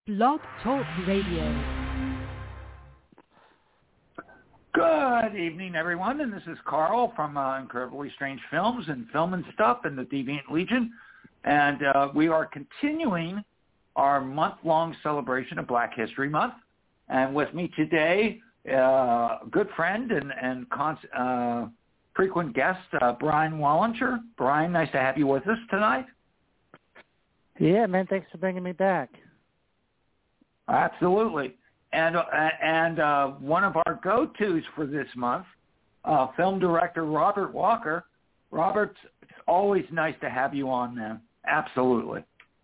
Blog Talk Radio. Good evening, everyone, and this is Carl from Incredibly Strange Films and Film and Stuff and the Deviant Legion, and we are continuing our month-long celebration of Black History Month. And with me today, good friend and frequent guest, Brian Wallinger. Brian, nice to have you with us tonight. Yeah, man, thanks for bringing me back. Absolutely. And one of our go-tos for this month, film director Robert Walker. Robert, it's always nice to have you on, man. Absolutely.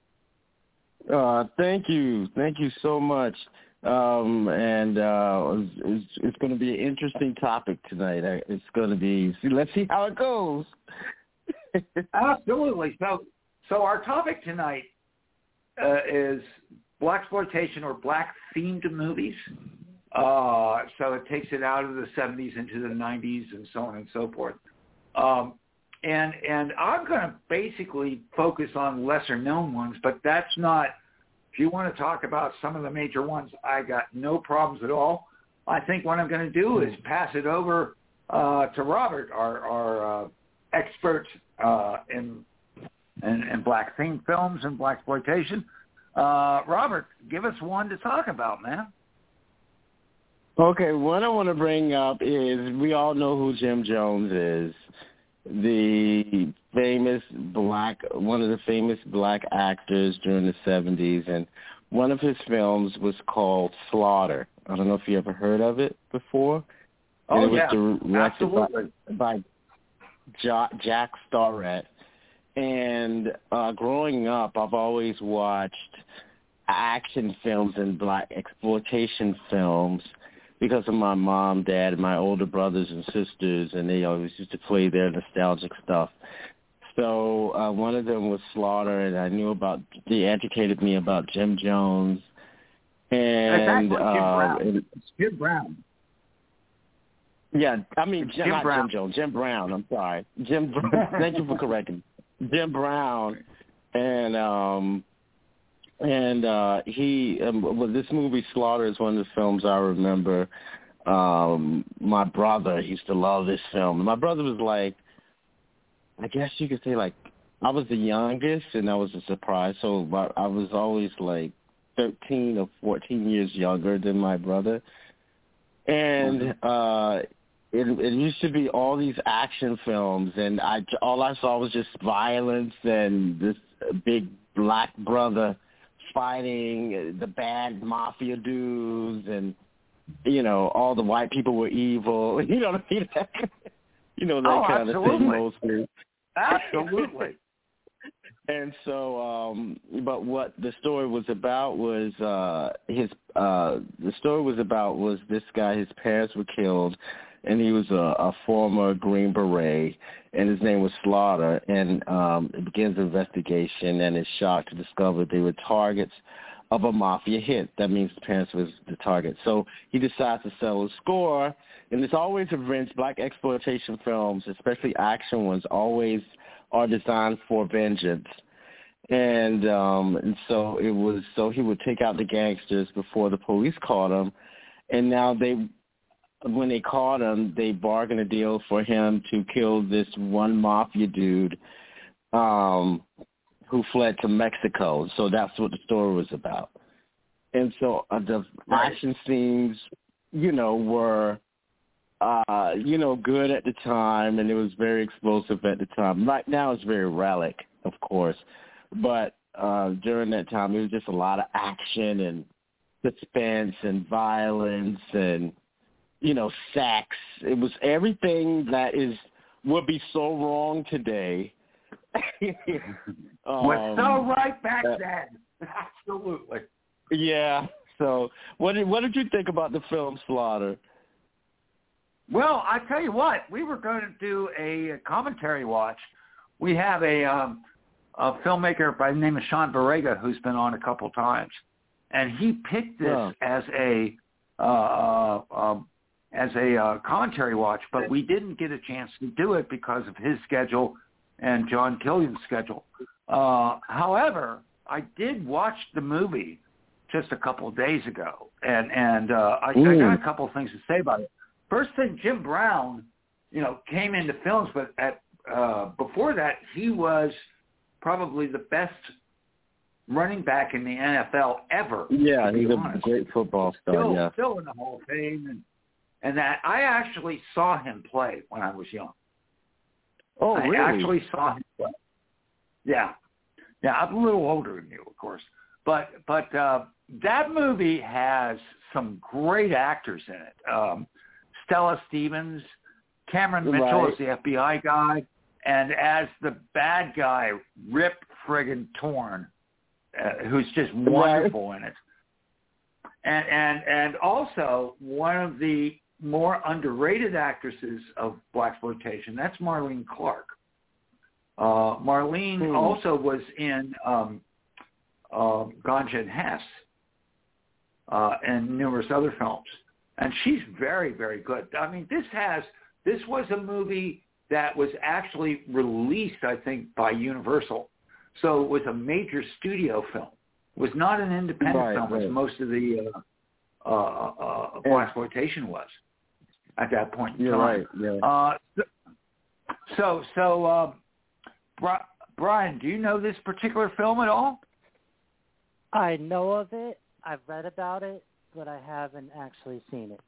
Thank you so much. It's going to be an interesting topic tonight. It's going to be. Let's see how it goes. Absolutely. So our topic tonight is blaxploitation or black-themed movies. So it takes it out of the 70s into the 90s and so on and so forth. And I'm going to basically focus on lesser-known ones, but that's not, if you want to talk about some of the major ones, I got no problems at all. I think what I'm going to do is pass it over to Robert, our expert in black-themed films and blaxploitation. Robert, give us one to talk about, man. Okay, what I want to bring up is we all know who Jim Jones is, the one of the famous black actors during the 70s, and one of his films was called Slaughter. I don't know if you ever heard of it before. Oh, and it yeah, was directed absolutely. by Jack Starrett. And growing up, I've always watched action films and black exploitation films because of my mom, dad, and my older brothers and sisters, and they always used to play their nostalgic stuff. So one of them was Slaughter, and I knew they educated me about Jim Jones. And Jim Brown. Yeah, I mean, not Brown. Jim Jones, Jim Brown, I'm sorry. Thank you for correcting. Jim Brown, and this movie Slaughter is one of the films I remember. My brother used to love this film. My brother was like, I guess you could say, like, I was the youngest, and that was a surprise. So I was always like 13 or 14 years younger than my brother, and It used to be all these action films, and all I saw was just violence and this big black brother fighting the bad mafia dudes, and all the white people were evil. You know what I mean? That kind of thing mostly. Absolutely. And so, but what the story was about was this guy. His parents were killed. And he was a former Green Beret, and his name was Slaughter. And it begins an investigation, and is shocked to discover they were targets of a mafia hit. That means the parents was the target. So he decides to settle a score, and it's always revenge. Black exploitation films, especially action ones, always are designed for vengeance. And so it was. So he would take out the gangsters before the police caught him, and now when they caught him, they bargained a deal for him to kill this one mafia dude who fled to Mexico. So that's what the story was about. And so the action scenes, were, good at the time, and it was very explosive at the time. Right now it's very relic, of course. But during that time, it was just a lot of action and suspense and violence and sex. It was everything that would be so wrong today. Was so right back then. Absolutely. Yeah. So, what did you think about the film Slaughter? Well, I tell you what, we were going to do a commentary watch. We have a filmmaker by the name of Sean Barrega who's been on a couple times, and he picked this as a commentary watch, but we didn't get a chance to do it because of his schedule and John Killian's schedule. However, I did watch the movie just a couple of days ago, and I got a couple of things to say about it. First thing, Jim Brown, came into films, but before that, he was probably the best running back in the NFL ever. Yeah, he's a great football star. Still in the Hall of Fame, and that I actually saw him play when I was young. Oh, really? I actually saw him play. Yeah, I'm a little older than you, of course, but that movie has some great actors in it. Stella Stevens, Cameron Mitchell as the FBI guy, and as the bad guy, Rip friggin' Torn, who's just wonderful in it. And also one of the more underrated actresses of blaxploitation, that's Marlene Clark. Marlene also was in Ganja and Hess and numerous other films. And she's very, very good. I mean, this was a movie that was actually released, I think, by Universal. So it was a major studio film. It was not an independent film as most of the blaxploitation was at that point in time. Right. So Brian, do you know this particular film at all? I know of it. I've read about it, but I haven't actually seen it.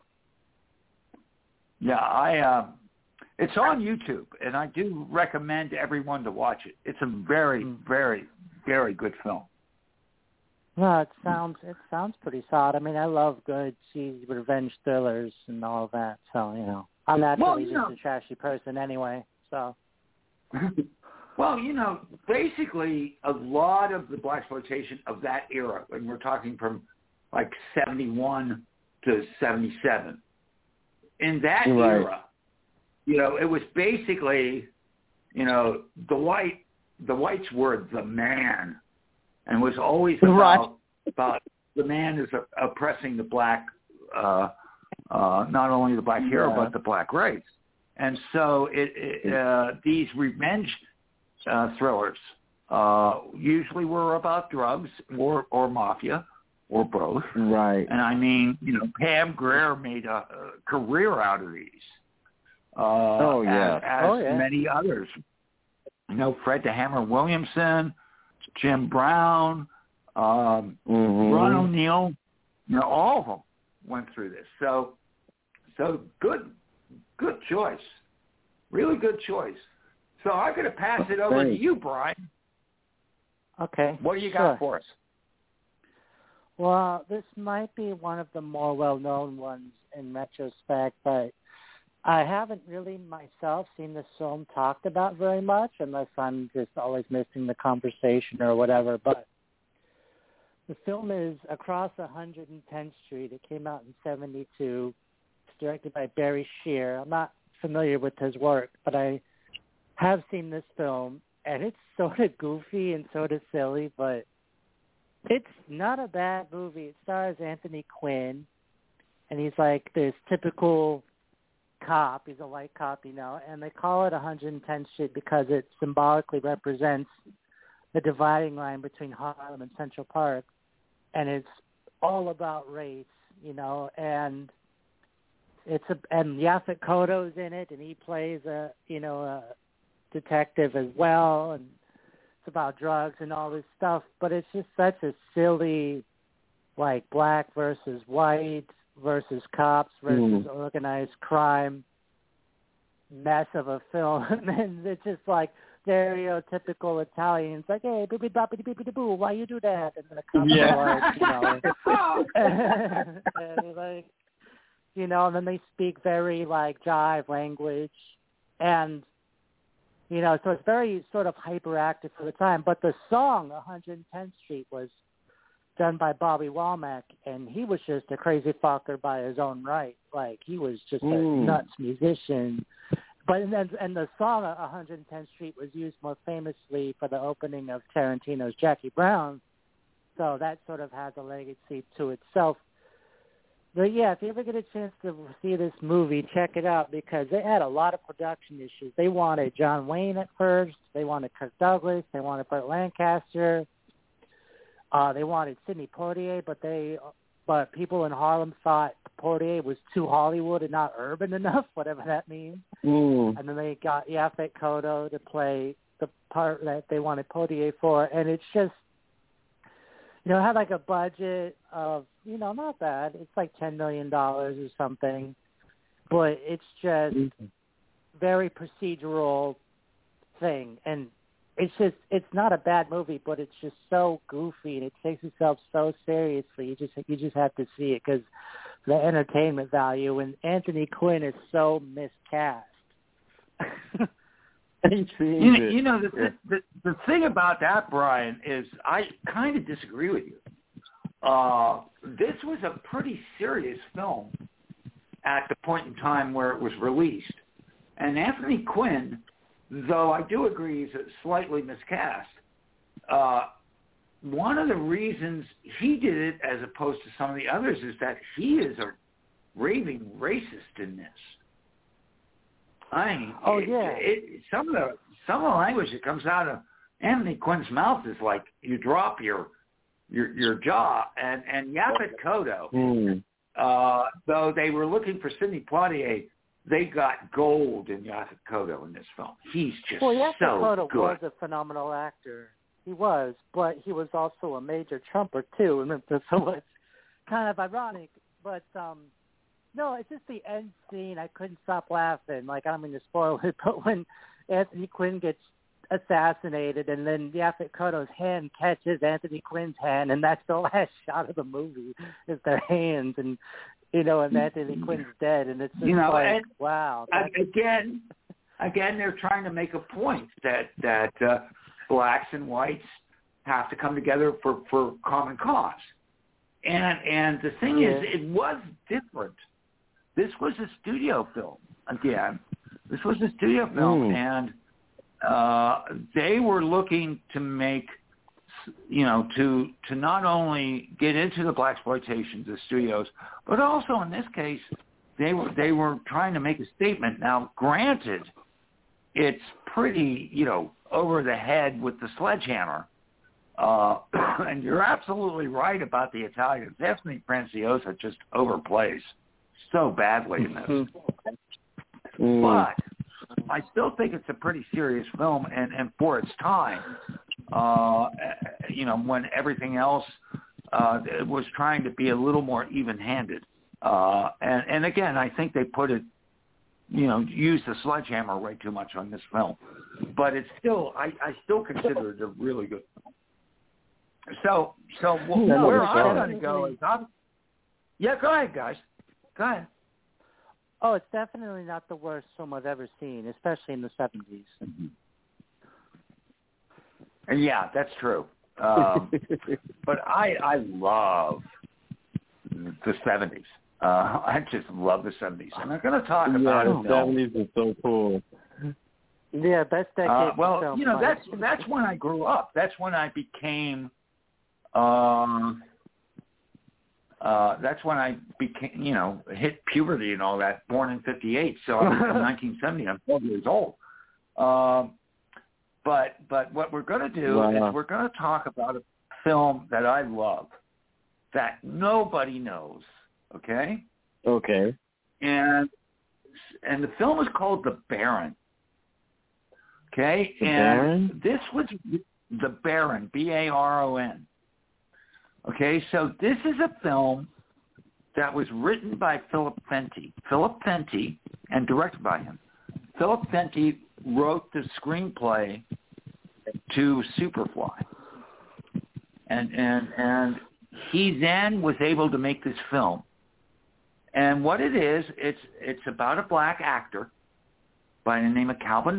Yeah, it's on YouTube, and I do recommend everyone to watch it. It's a very, very, very good film. No, it sounds pretty solid. I mean, I love good cheesy revenge thrillers and all of that. So, I'm naturally just a trashy person anyway. So. Well, basically a lot of the blaxploitation of that era, and we're talking from like 71 to 77. In that era, it was basically, the whites were the man, and was always about the man is oppressing the black, not only the black hero but the black race, and so these revenge thrillers usually were about drugs or mafia or both. Right. And I mean, Pam Grier made a career out of these. As many others. Fred the Hammer Williamson, Jim Brown, Ron O'Neal, all of them went through this. So good choice. Really good choice. So I'm going to pass it over to you, Brian. Okay. What do you got for us? Well, this might be one of the more well-known ones in retrospect, but I haven't really myself seen this film talked about very much, unless I'm just always missing the conversation or whatever. But the film is Across 110th Street. It came out in 1972. It's directed by Barry Shear. I'm not familiar with his work, but I have seen this film, and it's sort of goofy and sort of silly, but it's not a bad movie. It stars Anthony Quinn, and he's like this typical cop. He's a white cop, and they call it 110th Street because it symbolically represents the dividing line between Harlem and Central Park, and it's all about race, and and Yaphet Kotto's in it, and he plays a detective as well, and it's about drugs and all this stuff, but it's just such a silly, like, black versus white versus cops versus organized crime mess of a film. And it's just like stereotypical Italians, like, hey, boopy boppity boopity boo, why you do that? And the cops are like, and and then they speak very like jive language, and so it's very sort of hyperactive for the time. But the song 110th Street was done by Bobby Womack, and he was just a crazy fucker by his own right. Like, he was just a nuts musician. But and the song 110th Street was used more famously for the opening of Tarantino's Jackie Brown. So that sort of has a legacy to itself. But yeah, if you ever get a chance to see this movie, check it out, because they had a lot of production issues. They wanted John Wayne at first. They wanted Kirk Douglas. They wanted Burt Lancaster. They wanted Sidney Poitier, but people in Harlem thought Poitier was too Hollywood and not urban enough, whatever that means. And then they got Yaphet Kotto to play the part that they wanted Poitier for, and it's just, it had like a budget of, not bad. It's like $10 million or something, but it's just very procedural thing, and it's not a bad movie, but it's just so goofy and it takes itself so seriously. You just have to see it because the entertainment value, and Anthony Quinn is so miscast. The thing about that, Brian, is I kind of disagree with you. This was a pretty serious film at the point in time where it was released. And Anthony Quinn, though I do agree he's slightly miscast, one of the reasons he did it as opposed to some of the others is that he is a raving racist in this. I mean, some of the language that comes out of Anthony Quinn's mouth is like you drop your jaw. And Yaphet Kotto, though they were looking for Sidney Poitier, they got gold in Yaphet Kotto in this film. He's just Yaphet Kotto good. Was a phenomenal actor. He was, but he was also a major trumper too, and so it's kind of ironic. But no, it's just the end scene. I couldn't stop laughing. Like, I don't mean to spoil it, but when Anthony Quinn gets assassinated, and then Yaphet Kotto's hand catches Anthony Quinn's hand, and that's the last shot of the movie is their hands, and and Anthony Quinn's dead, and it's just like, wow. Again, they're trying to make a point that blacks and whites have to come together for common cause, and the thing is, it was different. This was a studio film. Again, this was a studio film, and they were looking to make, to not only get into the blaxploitation, the studios, but also in this case, they were trying to make a statement. Now, granted, it's pretty, over the head with the sledgehammer, and you're absolutely right about the Italians. Anthony Franciosa just overplays so badly in this. But I still think it's a pretty serious film, and for its time, when everything else was trying to be a little more even-handed. And again, I think they put it, used the sledgehammer way too much on this film. But it's still, I still consider it a really good film. So where I'm going to go is, go ahead, guys. Go ahead. Oh, it's definitely not the worst film I've ever seen, especially in the 70s. Yeah, that's true. But I love the 70s. I just love the 70s. And I'm going to talk about it. The 70s is so cool. Yeah, best decade. Well, that's when I grew up. That's when I became. That's when I became, hit puberty and all that. Born in '58, so I'm in 1970. I'm 12 years old. But what we're going to do is we're going to talk about a film that I love that nobody knows. Okay. Okay. And the film is called The Baron. Okay. Baron? This was The Baron, Baron. Okay, so this is a film that was written by Philip Fenty. Philip Fenty, and directed by him. Philip Fenty wrote the screenplay to Superfly. And he then was able to make this film. And what it is, it's about a black actor by the name of Calvin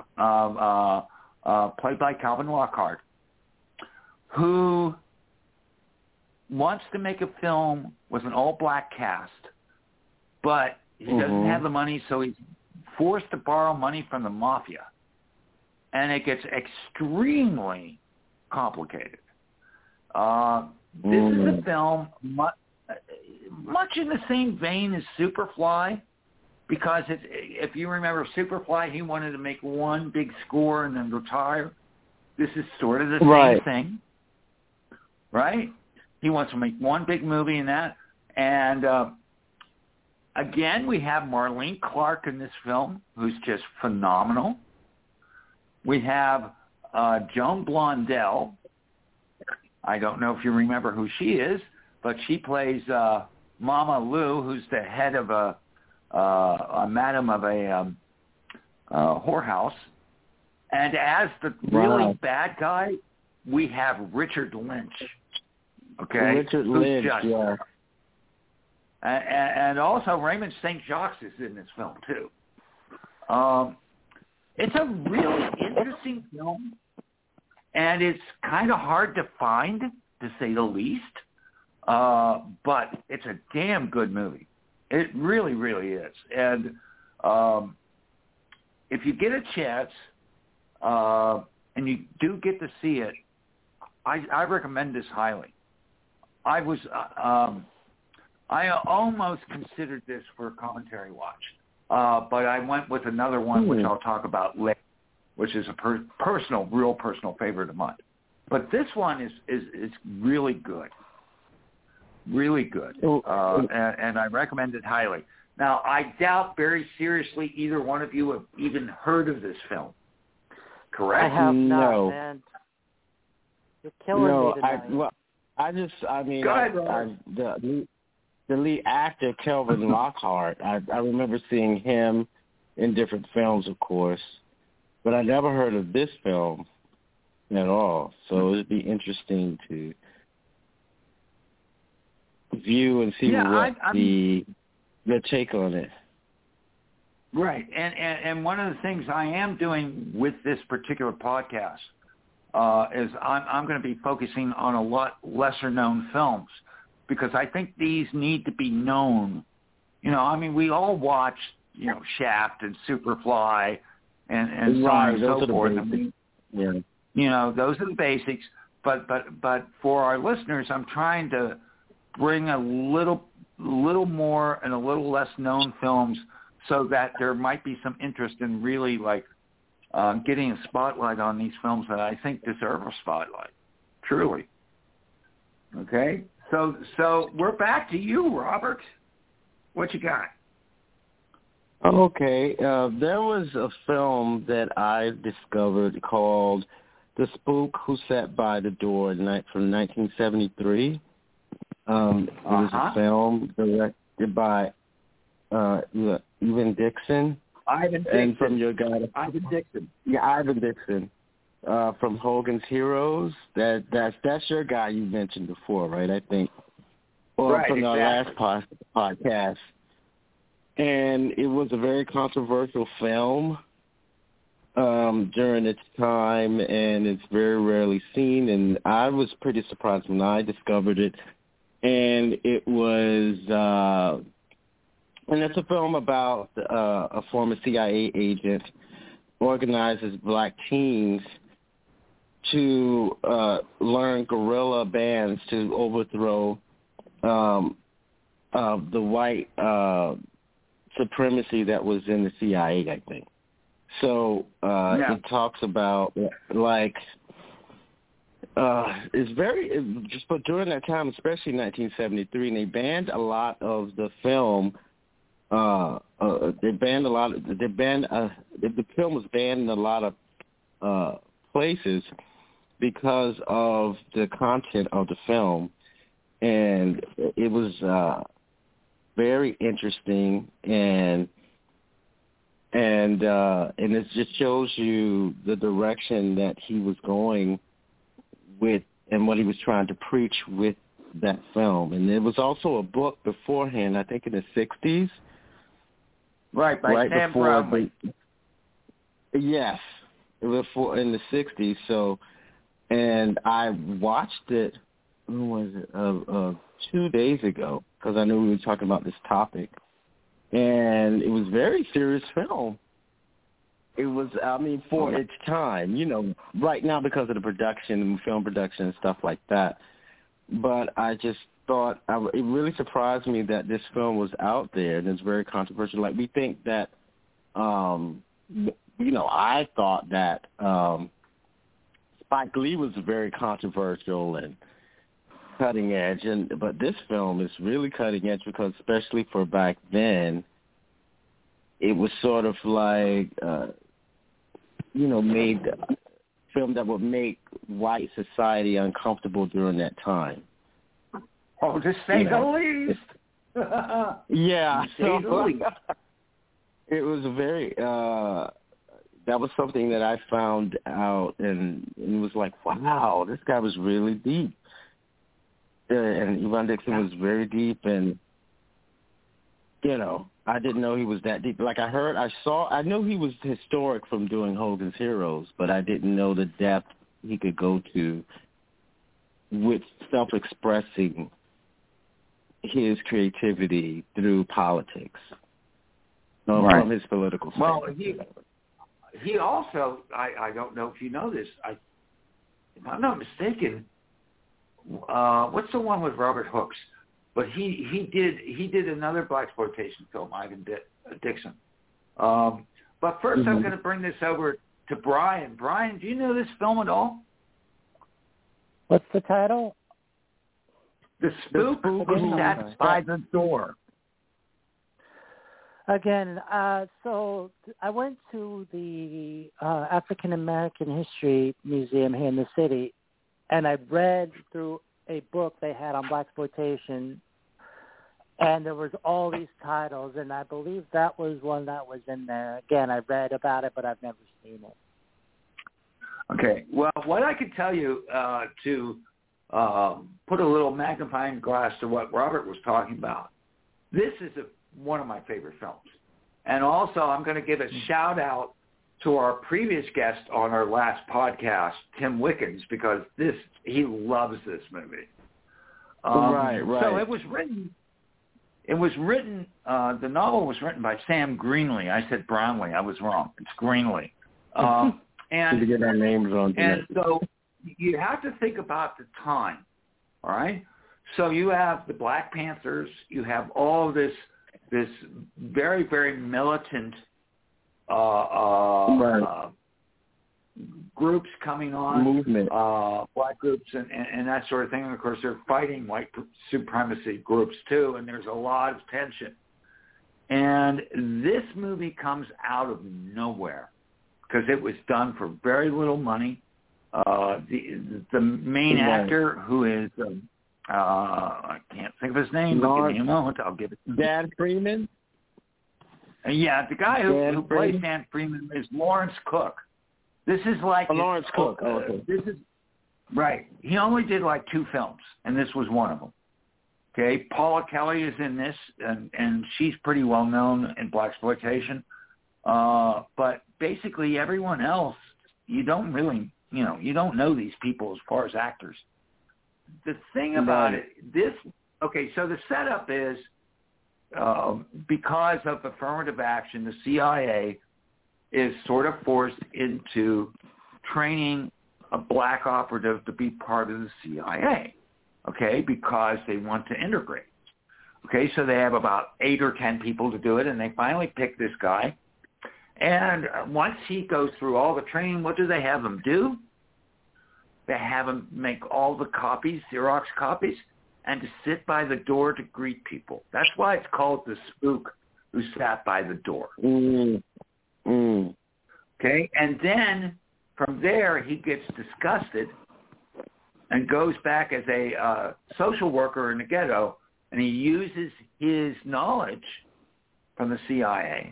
played by Calvin Lockhart, who wants to make a film with an all-black cast, but he doesn't have the money, so he's forced to borrow money from the mafia. And it gets extremely complicated. This is a film much in the same vein as Superfly, because if you remember Superfly, he wanted to make one big score and then retire. This is sort of the same thing. right? He wants to make one big movie in that. And again, we have Marlene Clark in this film, who's just phenomenal. We have Joan Blondell. I don't know if you remember who she is, but she plays Mama Lou, who's the head of a madam of a whorehouse. And as the really bad guy, we have Richard Lynch. Okay, Richard Lynch, yeah. And also Raymond St. Jacques is in this film too. It's a really interesting film, and it's kind of hard to find, to say the least. But it's a damn good movie. It really, really is. And if you get a chance, and you do get to see it, I recommend this highly. I almost considered this for a commentary watch, but I went with another one, which I'll talk about later, which is a real personal favorite of mine. But this one is really good, really good, and I recommend it highly. Now, I doubt very seriously either one of you have even heard of this film. Correct? I have not, No. man. You're killing me tonight. Go ahead, the lead actor, Kelvin Lockhart, I remember seeing him in different films, of course, but I never heard of this film at all. So it'd be interesting to view and see your take on it. Right, and one of the things I am doing with this particular podcast is I'm going to be focusing on a lot lesser known films, because I think these need to be known. You know, I mean, we all watch, Shaft and Superfly and so on and so forth. Yeah. You know, those are the basics. But for our listeners, I'm trying to bring a little more and a little less known films, so that there might be some interest in really getting a spotlight on these films that I think deserve a spotlight, truly. Okay, so we're back to you, Robert. What you got? Okay, there was a film that I discovered called The Spook Who Sat by the Door from 1973. It was a film directed by Ivan Dixon. And from your guy, Ivan Dixon. Yeah, Ivan Dixon. From Hogan's Heroes. That's your guy you mentioned before, right? I think. Or from our last podcast. And it was a very controversial film during its time, and it's very rarely seen. And I was pretty surprised when I discovered it. And it was, and it's a film about a former CIA agent organizes black teens to learn guerrilla bands to overthrow the white supremacy that was in the CIA, I think. So it talks about it's very just, but during that time, especially 1973, and they banned a lot of the film. The film was banned in a lot of places because of the content of the film, and it was very interesting, and it just shows you the direction that he was going with and what he was trying to preach with that film. And there was also a book beforehand, I think in the 60s. Right, by Sam Brownlee. Yes, it was in the 60s. So, and I watched it, when was it, 2 days ago, because I knew we were talking about this topic. And it was a very serious film. It was, for its time, right now because of the production, film production and stuff like that. But I just thought, it really surprised me that this film was out there, and it's very controversial. Like, we think that, I thought that Spike Lee was very controversial, and cutting edge, but this film is really cutting edge because, especially for back then, it was sort of like, made film that would make white society uncomfortable during that time. Oh, to say the least. Yeah. To say the least. It was very, that was something that I found out, and it was like, wow, this guy was really deep. And Yvonne Dixon was very deep, and, I didn't know he was that deep. Like I knew he was historic from doing Hogan's Heroes, but I didn't know the depth he could go to with self-expressing his creativity through politics. Right. From his political side. Well, he also, I don't know if you know this, if I'm not mistaken, what's the one with Robert Hooks? But he did another blaxploitation film, Ivan Dixon. But first, I'm going to bring this over to Brian. Brian, do you know this film at all? What's the title? The Spook Who Sat by the Door. Again, so I went to the African American History Museum here in the city, and I read through a book they had on blaxploitation, and there was all these titles, and I believe that was one that was in there. Again, I read about it, but I've never seen it. Okay. Well, what I could tell you to put a little magnifying glass to what Robert was talking about, this is one of my favorite films. And also, I'm going to give a shout-out to our previous guest on our last podcast, Tim Wickens, because he loves this movie. Right. So it was written, the novel was written by Sam Greenlee. I said Brownlee. I was wrong. It's Greenlee. And to get our names on. And so you have to think about the time, all right? So you have the Black Panthers. You have all this very, very militant groups coming on, movement, black groups and that sort of thing. And of course, they're fighting white supremacy groups too, and there's a lot of tension. And this movie comes out of nowhere because it was done for very little money. The main actor, who is I can't think of his name. But give me a moment. I'll give it. Dan Freeman. Yeah, the guy who plays Dan Freeman is Lawrence Cook. This is like Lawrence Cook. Okay. This is right. He only did like 2 films, and this was one of them. Okay, Paula Kelly is in this, and she's pretty well known in blaxploitation. But basically, everyone else, you don't really, you don't know these people as far as actors. The thing about it, so the setup is because of affirmative action, the CIA is sort of forced into training a black operative to be part of the CIA, okay, because they want to integrate. Okay, so they have about 8 or 10 people to do it, and they finally pick this guy. And once he goes through all the training, what do they have him do? They have him make all the copies, Xerox copies, and to sit by the door to greet people. That's why it's called The Spook Who Sat by the Door. Okay, and then from there he gets disgusted and goes back as a social worker in the ghetto, and he uses his knowledge from the CIA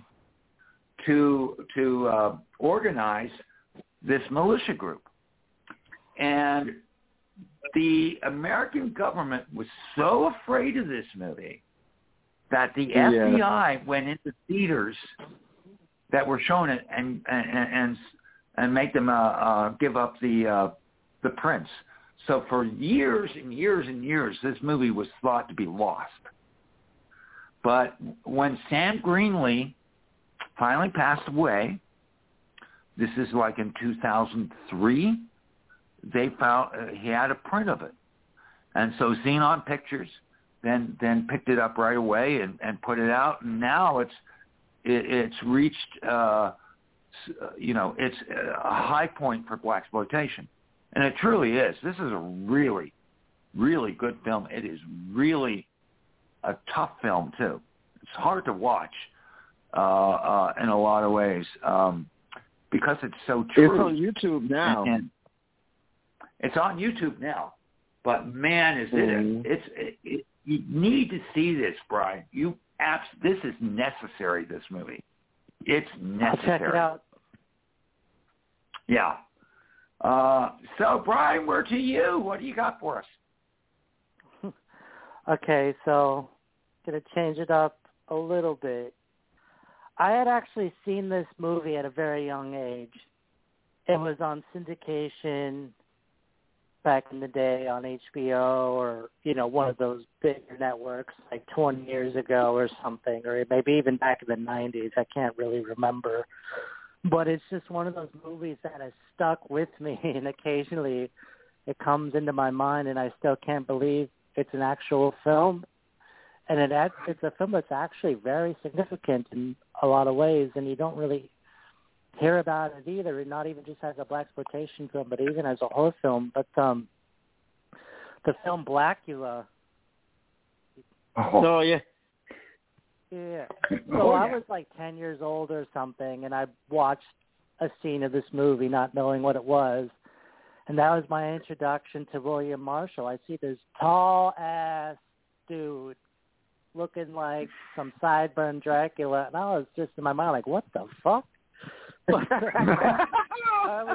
to organize this militia group. And the American government was so afraid of this movie that the FBI went into theaters that were showing it and make them give up the prints. So for years and years and years, this movie was thought to be lost. But when Sam Greenlee finally passed away, this is like in 2003, they found he had a print of it. And so Xenon Pictures then picked it up right away and put it out. And now it's reached, it's a high point for blaxploitation. And it truly is. This is a really, really good film. It is really a tough film too. It's hard to watch in a lot of ways because it's so true. It's on YouTube now. And it's on YouTube now. But man, is it you need to see this, Brian. This is necessary, this movie. It's necessary. I'll check it out. Yeah. So, Brian, we're to you. What do you got for us? Okay, so going to change it up a little bit. I had actually seen this movie at a very young age. It was on syndication back in the day on HBO or, one of those bigger networks like 20 years ago or something, or maybe even back in the 90s. I can't really remember. But it's just one of those movies that has stuck with me, and occasionally it comes into my mind, and I still can't believe it's an actual film. And it's a film that's actually very significant in a lot of ways, and you don't really hear about it either, and not even just as a blaxploitation film, but even as a horror film. But the film Blackula. Oh, yeah. Yeah. So I was like 10 years old or something, and I watched a scene of this movie not knowing what it was. And that was my introduction to William Marshall. I see this tall-ass dude looking like some sideburn Dracula, and I was just in my mind like, what the fuck? I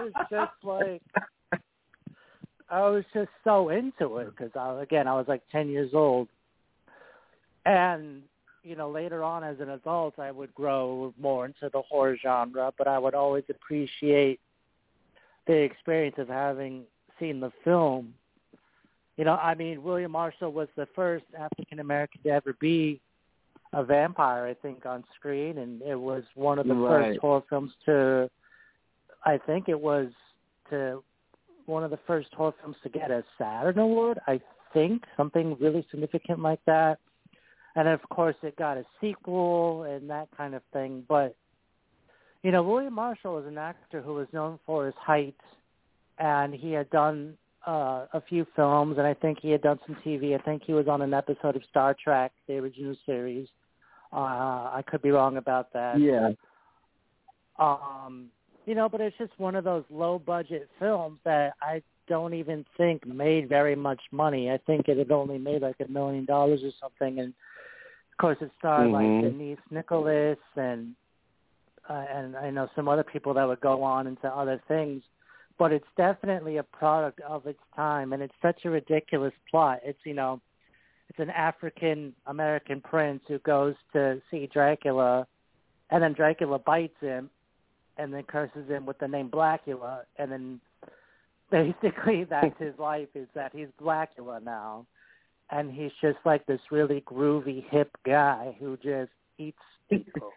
was just so into it because, I was like 10 years old. And, later on as an adult, I would grow more into the horror genre, but I would always appreciate the experience of having seen the film. William Marshall was the first African-American to ever be a vampire, I think, on screen, and it was one of the first horror films one of the first horror films to get a Saturn Award, I think, something really significant like that. And, of course, it got a sequel and that kind of thing. But, William Marshall is an actor who was known for his height, and he had done a few films, and I think he had done some TV. I think he was on an episode of Star Trek, the original series. I could be wrong about that. Yeah. But it's just one of those low-budget films that I don't even think made very much money. I think it had only made like $1 million or something, and of course it starred like Denise Nicholas and I know some other people that would go on into other things. But it's definitely a product of its time, and it's such a ridiculous plot. It's it's an African American prince who goes to see Dracula, and then Dracula bites him, and then curses him with the name Blackula, and then basically that's his life, is that he's Blackula now, and he's just like this really groovy hip guy who just eats people.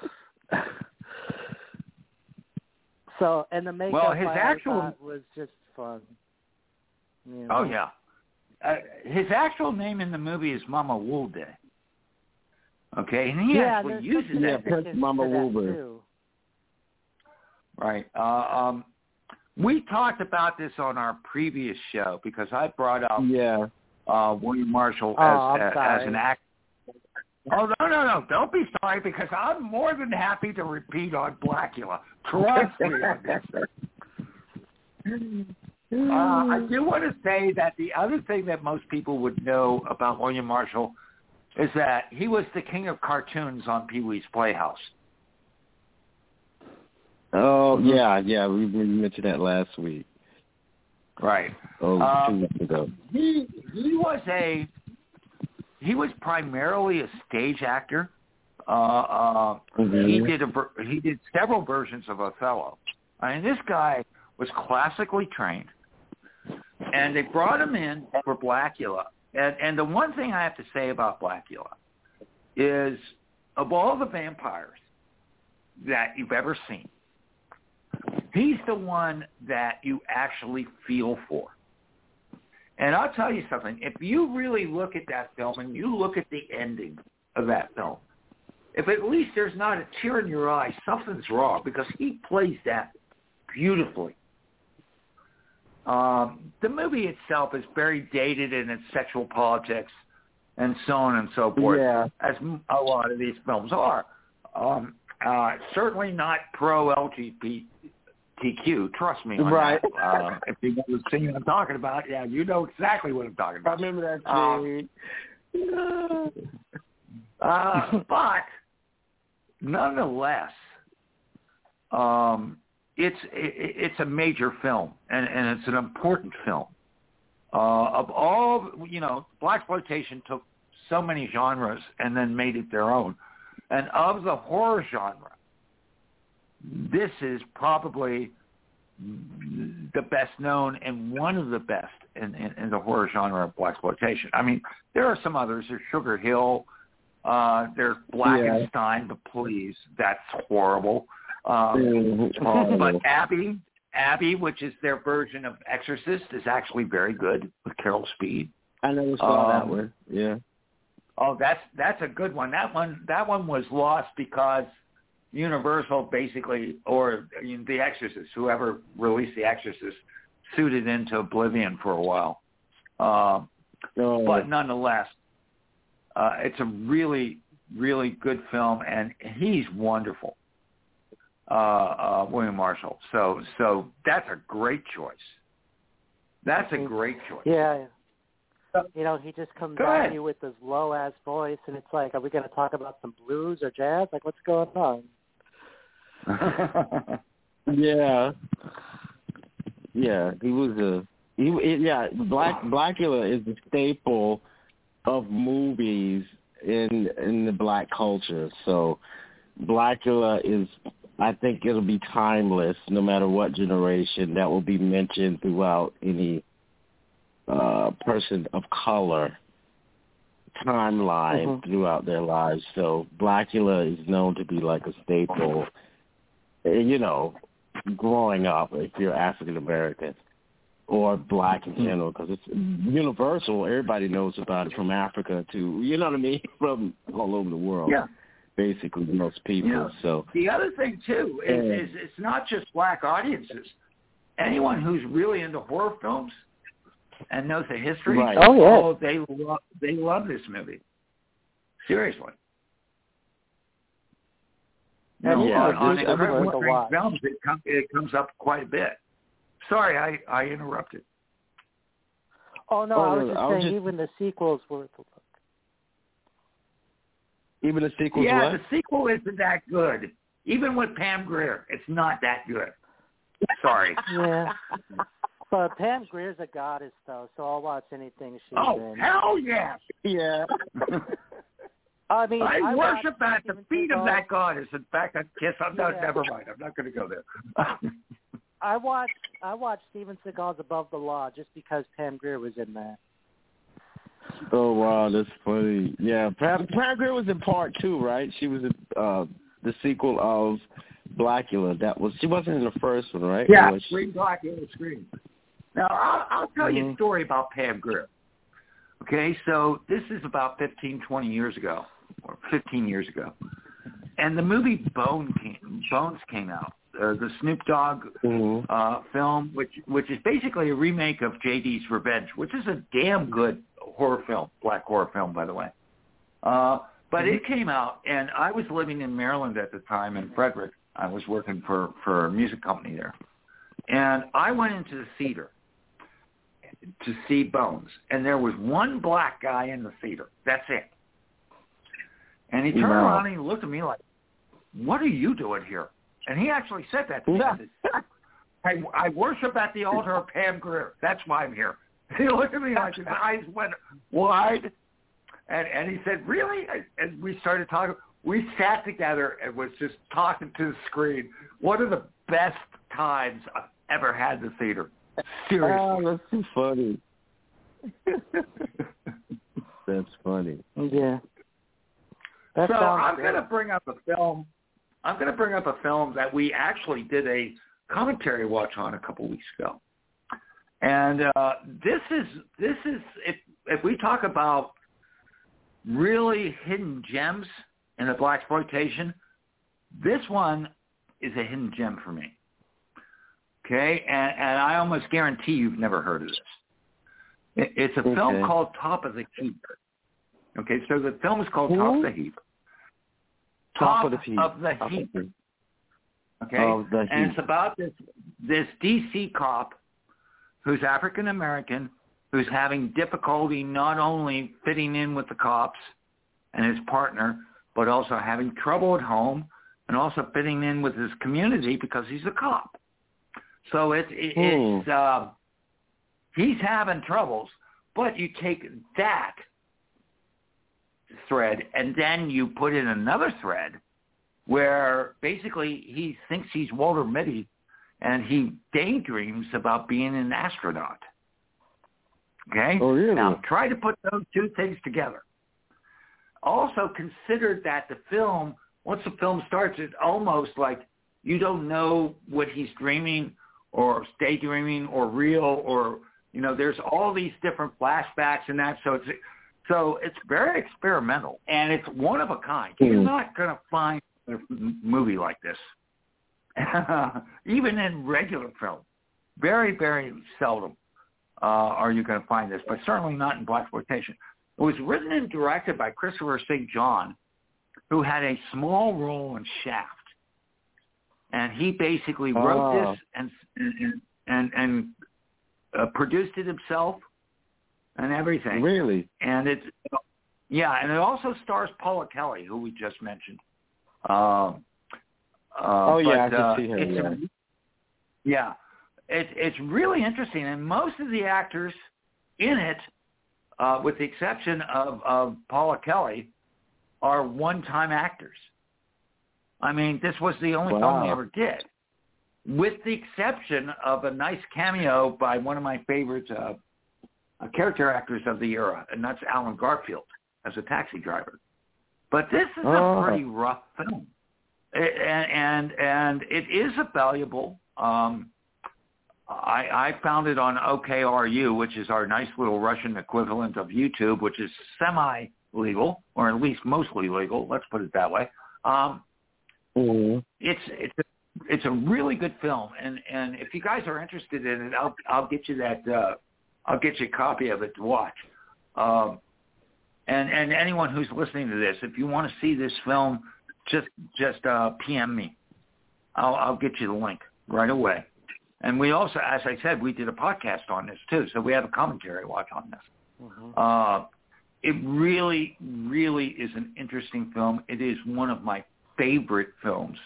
So, and the makeup was just fun. Oh, yeah. His actual name in the movie is Mama Woolday. Okay, and he actually uses that. Mama Woolday. Right. We talked about this on our previous show because I brought up William Marshall as an actor. Oh, no. Don't be sorry, because I'm more than happy to repeat on Blackula. Trust me on this. I do want to say that the other thing that most people would know about William Marshall is that he was the king of cartoons on Pee-wee's Playhouse. Oh, yeah, we mentioned that last week. Right. 2 weeks ago. He was primarily a stage actor. He did several versions of Othello. I mean, this guy was classically trained, and they brought him in for Blackula. And the one thing I have to say about Blackula is, of all the vampires that you've ever seen, he's the one that you actually feel for. And I'll tell you something. If you really look at that film and you look at the ending of that film, if at least there's not a tear in your eye, something's wrong, because he plays that beautifully. The movie itself is very dated in its sexual politics and so on and so forth, as a lot of these films are. Certainly not pro-LGBTQ, trust me on that. If you know the scene I'm talking about, you know exactly what I'm talking about. I remember that scene. But nonetheless, it's a major film, and it's an important film. Of all, blaxploitation took so many genres and then made it their own. And of the horror genre, this is probably the best known and one of the best in the horror genre of blaxploitation. I mean, there are some others. There's Sugar Hill. There's Blackenstein, but please, that's horrible. But Abby, which is their version of Exorcist, is actually very good with Carol Speed. I never saw that one. Yeah. Oh, that's a good one. That one was lost because Universal basically, or The Exorcist, whoever released The Exorcist, sued it into oblivion for a while. But nonetheless, it's a really, really good film, and he's wonderful, William Marshall. So that's a great choice. That's a great choice. Yeah. He just comes at you with this low-ass voice, and it's like, are we going to talk about some blues or jazz? Like, what's going on? Yeah, he was Blackula is the staple of movies in the black culture. So Blackula is, I think it'll be timeless no matter what generation. That will be mentioned throughout any person of color timeline throughout their lives. So Blackula is known to be like a staple, growing up if you're African American or black in general, because it's universal. Everybody knows about it from Africa to, from all over the world. Yeah. Basically, most people. So the other thing too is it's not just black audiences. Anyone who's really into horror films and knows the history, they love this movie. Seriously. On Incredible Strange Films, it comes up quite a bit. Sorry, I interrupted. Oh, no, I was just saying even the sequel's worth a look. Even the sequel's what? The sequel isn't that good. Even with Pam Grier, it's not that good. Sorry. Yeah. But Pam Grier's a goddess, though, so I'll watch anything she's in. Oh, hell yes! Yeah. I mean, I worship at the feet of that goddess. In fact, never mind. I'm not going to go there. I watched Steven Seagal's Above the Law just because Pam Grier was in that. Oh, wow, that's funny. Yeah, Pam Grier was in part 2, right? She was in the sequel of Blackula. She wasn't in the first one, right? Yeah, Scream Blackula, Scream. Now, I'll tell you a story about Pam Grier. Okay, so this is about 15, 20 years ago, or 15 years ago. And the movie Bones came out, the Snoop Dogg film, which is basically a remake of J.D.'s Revenge, which is a damn good horror film, black horror film, by the way. But it came out, and I was living in Maryland at the time, in Frederick. I was working for a music company there. And I went into the theater to see Bones, and there was one black guy in the theater. That's it. And he turned around and he looked at me like, "What are you doing here?" And he actually said that to me. I worship at the altar of Pam Grier. That's why I'm here. He looked at me like his eyes went wide, and he said, "Really?" And we started talking. We sat together and was just talking to the screen. One of the best times I've ever had in the theater. Seriously. Oh, that's so funny. That's funny. Yeah. So I'm going to bring up a film. I'm going to bring up a film that we actually did a commentary watch on a couple weeks ago. And this is if we talk about really hidden gems in the blaxploitation, this one is a hidden gem for me. Okay, and I almost guarantee you've never heard of this. It's a film called Top of the Heap. Okay, so the film is called Top of the Heap. Top of the Heap. Okay, and it's about this DC cop who's African American, who's having difficulty not only fitting in with the cops and his partner, but also having trouble at home and also fitting in with his community because he's a cop. So he's having troubles, but you take that thread and then you put in another thread where basically he thinks he's Walter Mitty and he daydreams about being an astronaut. Okay? Oh, really? Now, try to put those two things together. Also, consider that the film, once the film starts, it's almost like you don't know what he's dreaming or daydreaming or real or, you know, there's all these different flashbacks and that. So it's very experimental, and it's one of a kind. You're not going to find a movie like this, even in regular film. Very, very seldom are you going to find this, but certainly not in blaxploitation. It was written and directed by Christopher St. John, who had a small role in Shaft, and he basically wrote this and produced it himself and everything. Really? And and it also stars Paula Kelly, who we just mentioned. I can see her. Yeah, it's really interesting, and most of the actors in it, with the exception of Paula Kelly, are one-time actors. I mean, this was the only film they ever did, with the exception of a nice cameo by one of my favorite character actors of the era, and that's Alan Garfield as a taxi driver. But this is a pretty rough film, and it is a valuable. I found it on OKRU, which is our nice little Russian equivalent of YouTube, which is semi-legal, or at least mostly legal. Let's put it that way. It's a really good film, and if you guys are interested in it, I'll get you that. I'll get you a copy of it to watch. And anyone who's listening to this, if you want to see this film, just PM me. I'll get you the link right away. And we also, as I said, we did a podcast on this too, so we have a commentary watch on this. It really, really is an interesting film. It is one of my favorite films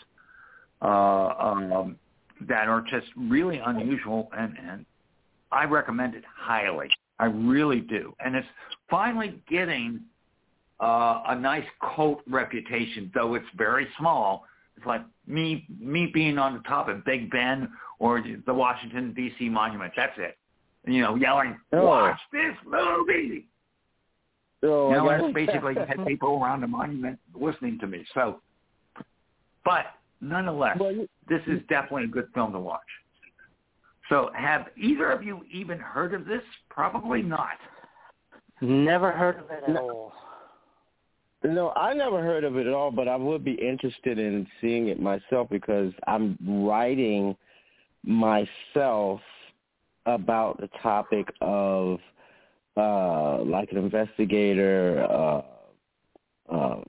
that are just really unusual, and I recommend it highly. I really do. And it's finally getting a nice cult reputation, though it's very small. It's like me being on the top of Big Ben or the Washington, D.C. Monument. That's it. You know, yelling, watch this movie. That's basically had people around the monument listening to me. So, but nonetheless, this is definitely a good film to watch. So have either of you even heard of this? Probably not. Never heard of it at all. No, I never heard of it at all, but I would be interested in seeing it myself because I'm writing myself about the topic of like an investigator of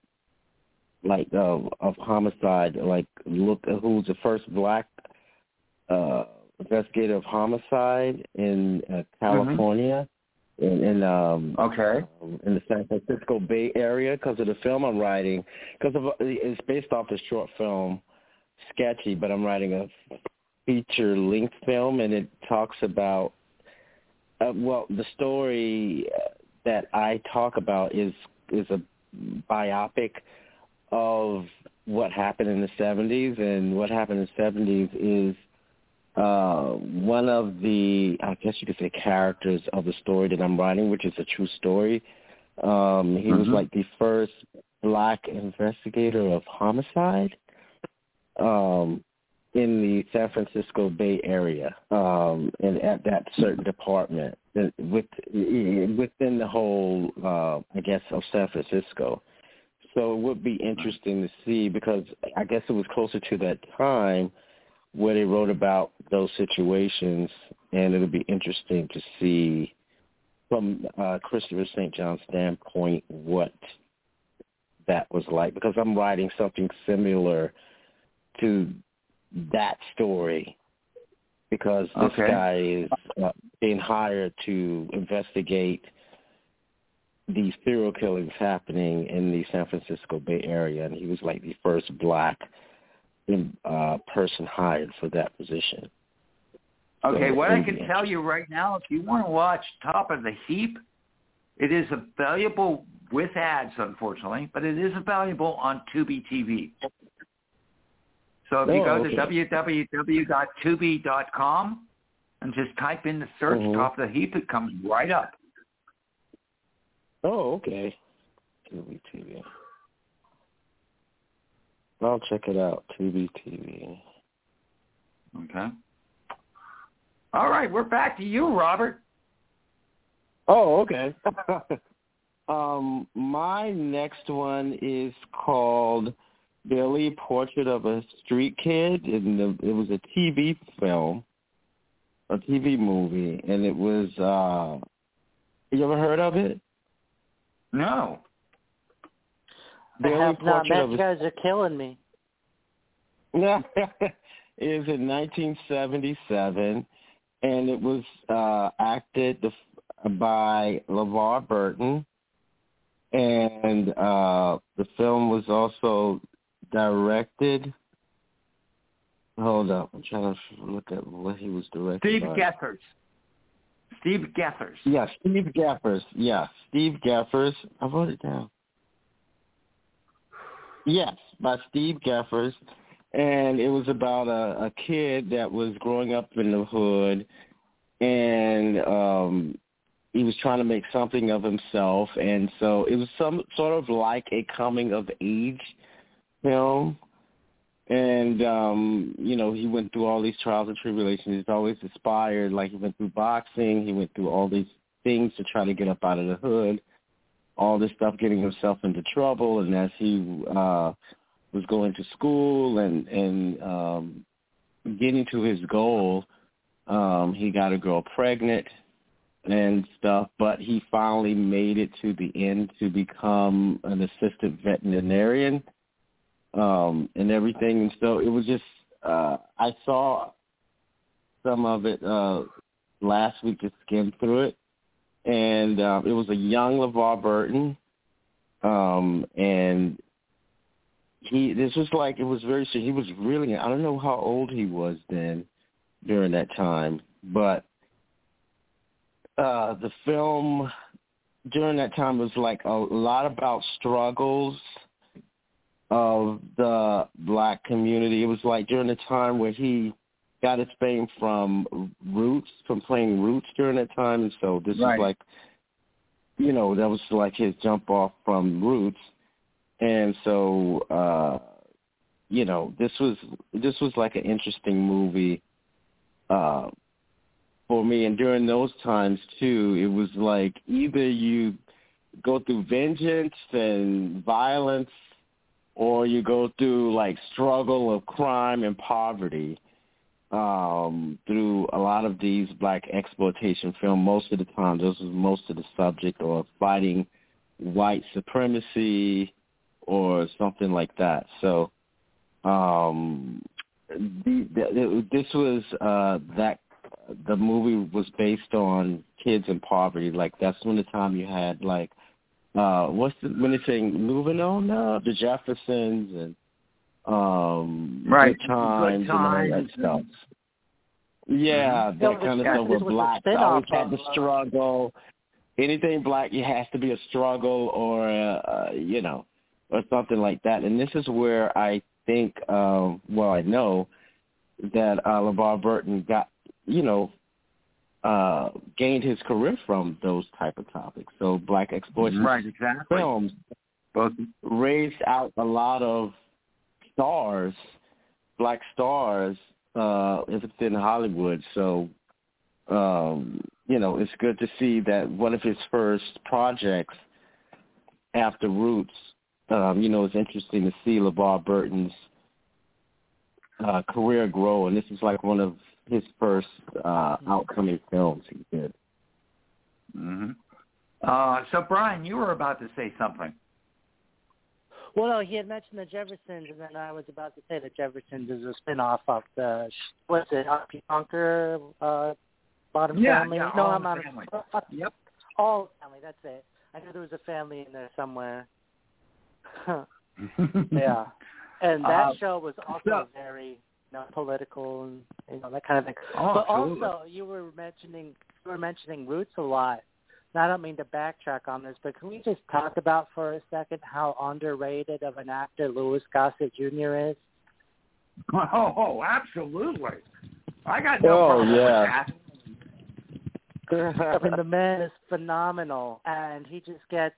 homicide, like who's the first black investigator of homicide in California. In the San Francisco Bay Area, because of the film I'm writing, it's based off the short film Sketchy, but I'm writing a feature-length film, and it talks about the story that I talk about is a biopic of what happened in the 70s, and what happened in the 70s is one of the, I guess you could say, characters of the story that I'm writing, which is a true story. He was like the first black investigator of homicide in the San Francisco Bay Area, and at that certain department within the whole, I guess, of San Francisco. So it would be interesting to see, because I guess it was closer to that time where they wrote about those situations, and it'll be interesting to see from Christopher St. John's standpoint what that was like, because I'm writing something similar to that story, because this guy is being hired to investigate these serial killings happening in the San Francisco Bay Area, and he was like the first black person hired for that position. Okay, So, what I can tell you right now, if you want to watch Top of the Heap, it is available with ads, unfortunately, but it is available on Tubi TV. So if you go to www.tubi.com and just type in the search Top of the Heap, it comes right up. Oh, okay. Tubi TV. I'll check it out, Tubi TV. Okay. All right, we're back to you, Robert. Oh, okay. My next one is called Billy, Portrait of a Street Kid, and it was a TV film, a TV movie, and it was, you ever heard of it? No. I have not. Man, you guys are killing me. Yeah, it was in 1977, and it was acted by LeVar Burton, and the film was also directed. Hold up, I'm trying to look at what he was directed Steve by. Gethers. Steve Gethers. Yeah, Steve Gethers. Yeah, Steve Gethers. I wrote it down. Yes, by Steve Gethers. And it was about a kid that was growing up in the hood, and he was trying to make something of himself. And so it was some sort of like a coming-of-age film. And, he went through all these trials and tribulations. He's always aspired. Like, he went through boxing. He went through all these things to try to get up out of the hood, all this stuff, getting himself into trouble. And as he was going to school and getting to his goal, he got a girl pregnant and stuff, but he finally made it to the end to become an assistant veterinarian and everything. And so it was just, I saw some of it last week, just skimmed through it, and it was a young LeVar Burton, and this was like, it was very, he was really, I don't know how old he was then during that time, but the film during that time was like a lot about struggles of the black community. It was like during the time where he got his fame from Roots, from playing Roots during that time, and so this was like, that was like his jump off from Roots. And so, this was like an interesting movie for me. And during those times too, it was like either you go through vengeance and violence, or you go through like struggle of crime and poverty through a lot of these black exploitation films. Most of the time, this was most of the subject, or fighting white supremacy, or something like that. So this was the movie was based on kids in poverty. Like, that's when the time you had, like, when they're saying moving on now, the Jeffersons and Good Times and all that stuff. Yeah, that kind of stuff with black. I always had the struggle. Anything black, it has to be a struggle, or or something like that. And this is where I think, I know that LeVar Burton got, gained his career from those type of topics. So black exploitation films both raised out a lot of stars, black stars, if it's in Hollywood. So, it's good to see that one of his first projects after Roots, it's interesting to see LeVar Burton's career grow, and this is like one of his first outcoming films he did. Mm-hmm. So, Brian, you were about to say something. Well, no, he had mentioned the Jeffersons, and then I was about to say the Jeffersons is a spinoff of the, what's it, Archie Bunker, Modern Family? Yeah, no, All I'm in on the Family. Yep. All Family, that's it. I knew there was a family in there somewhere. Yeah. And that show was also very political and that kind of thing. Oh, but absolutely. also, you were mentioning Roots a lot. Now, I don't mean to backtrack on this, but can we just talk about for a second how underrated of an actor Louis Gossett Jr. is? Oh, absolutely. I got no problem with that. I mean, the man is phenomenal, and he just gets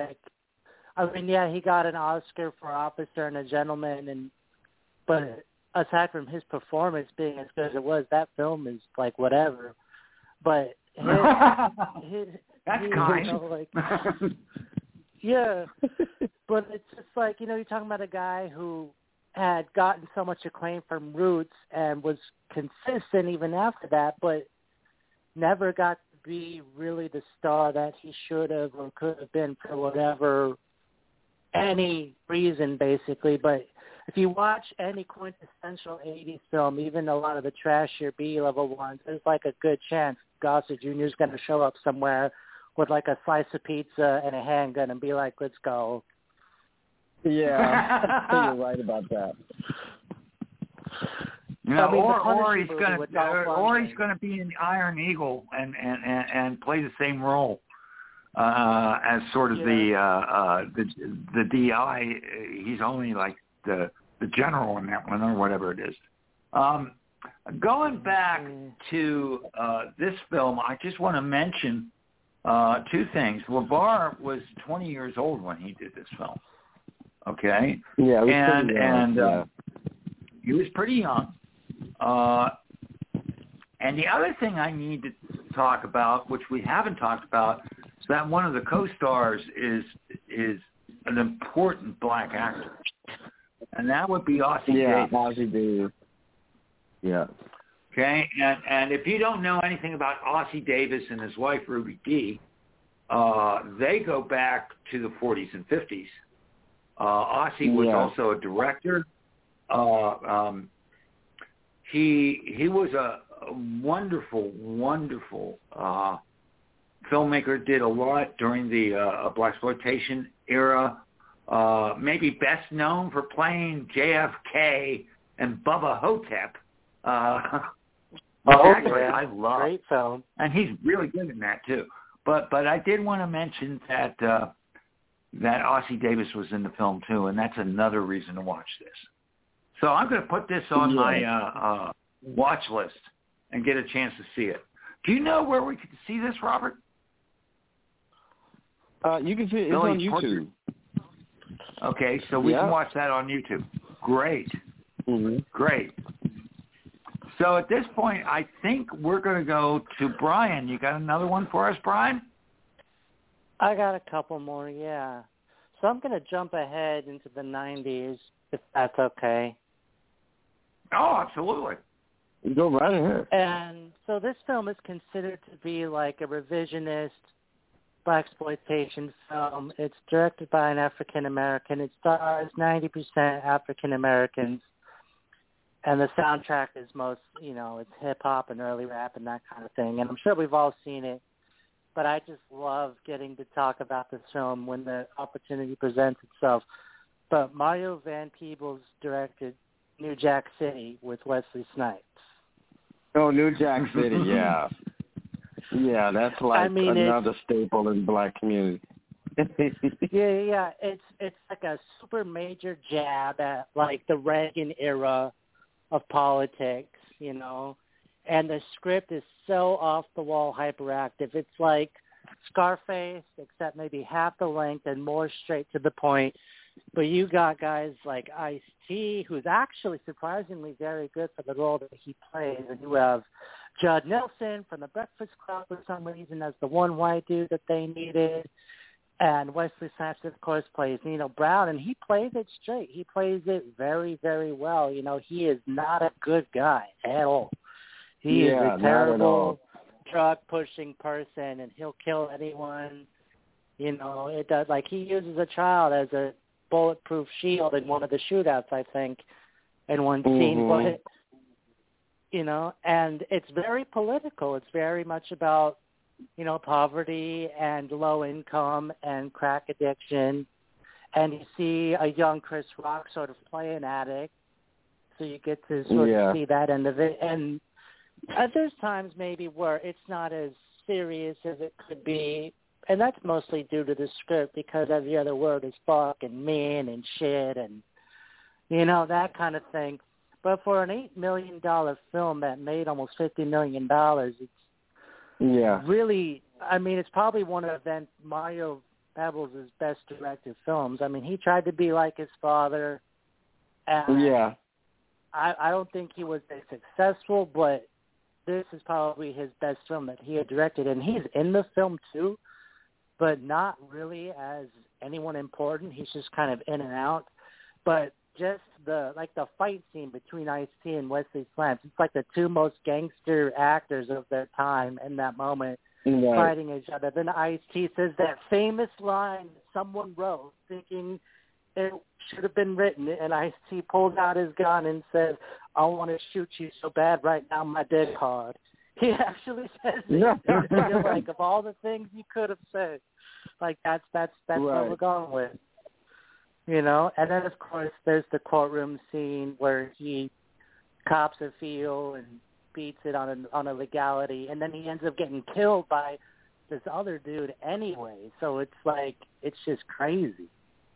he got an Oscar for Officer and a Gentleman, but aside from his performance being as good as it was, that film is like whatever. But his that's kind. Yeah, but it's just like, you're talking about a guy who had gotten so much acclaim from Roots and was consistent even after that, but never got to be really the star that he should have or could have been for whatever, any reason basically. But if you watch any quintessential 80s film, even a lot of the trashier B-level ones, there's like a good chance Gossett Jr. is going to show up somewhere with like a slice of pizza and a handgun and be like, let's go. Yeah, you're right about that. Or he's going to be in Iron Eagle and play the same role as sort of the DI. He's only like the general in that one or whatever it is. Going back to this film, I just want to mention two things. LeVar was 20 years old when he did this film. Okay. Yeah, he was pretty young. And the other thing I need to talk about, which we haven't talked about, is that one of the co-stars is an important black actor, and that would be Ossie Davis. Ossie Davis. Yeah. Okay, and if you don't know anything about Ossie Davis and his wife Ruby Dee, they go back to the 40s and 50s. Ossie was also a director. He was a wonderful, wonderful filmmaker. Did a lot during the blaxploitation era. Maybe best known for playing JFK and Bubba Hotep. I love. Great film, and he's really good in that too. But I did want to mention that that Ossie Davis was in the film too, and that's another reason to watch this. So I'm going to put this on my watch list and get a chance to see it. Do you know where we could see this, Robert? You can see it. It's on YouTube. Okay, so we can watch that on YouTube. Great. Mm-hmm. Great. So at this point, I think we're going to go to Brian. You got another one for us, Brian? I got a couple more, yeah. So I'm going to jump ahead into the 90s, if that's okay. Oh, absolutely. Go right ahead. And so this film is considered to be like a revisionist blaxploitation film. It's directed by an African-American. It stars 90% African-Americans. And the soundtrack is most, it's hip-hop and early rap and that kind of thing. And I'm sure we've all seen it. But I just love getting to talk about this film when the opportunity presents itself. But Mario Van Peebles directed New Jack City with Wesley Snipes. Oh, New Jack City, yeah. Yeah, that's like another staple in the black community. Yeah. It's like a super major jab at like the Reagan era of politics, and the script is so off-the-wall hyperactive. It's like Scarface, except maybe half the length and more straight to the point. But you got guys like Ice-T, who's actually surprisingly very good for the role that he plays, and you have Judd Nelson from The Breakfast Club for some reason as the one white dude that they needed. And Wesley Snipes, of course, plays Nino Brown, and he plays it straight. He plays it very, very well. You know, he is not a good guy at all. He is a terrible drug-pushing person, and he'll kill anyone. You know, it does. Like, he uses a child as a bulletproof shield in one of the shootouts, I think, in one scene. But, you know, and it's very political. It's very much about, you know, poverty and low income and crack addiction. And you see a young Chris Rock sort of play an addict, so you get to sort of see that end of it. And there's times maybe where it's not as serious as it could be, and that's mostly due to the script, because every other word is fuck and mean and shit and, you know, that kind of thing. But for an $8 million film that made almost $50 million, it's really, I mean, it's probably one of Mario Pebbles' best directed films. I mean, he tried to be like his father. And I don't think he was as successful, but this is probably his best film that he had directed. And he's in the film, too, but not really as anyone important. He's just kind of in and out. But just the fight scene between Ice-T and Wesley Snipes, it's like the two most gangster actors of their time in that moment fighting each other. Then Ice-T says that famous line that someone wrote thinking it should have been written, and Ice-T pulls out his gun and says, "I want to shoot you so bad right now, my dick hard." He actually says it. You're like, of all the things you could have said, like that's what we're going with. You know, and then, of course, there's the courtroom scene where he cops a feel and beats it on a legality, and then he ends up getting killed by this other dude anyway. So it's like, it's just crazy.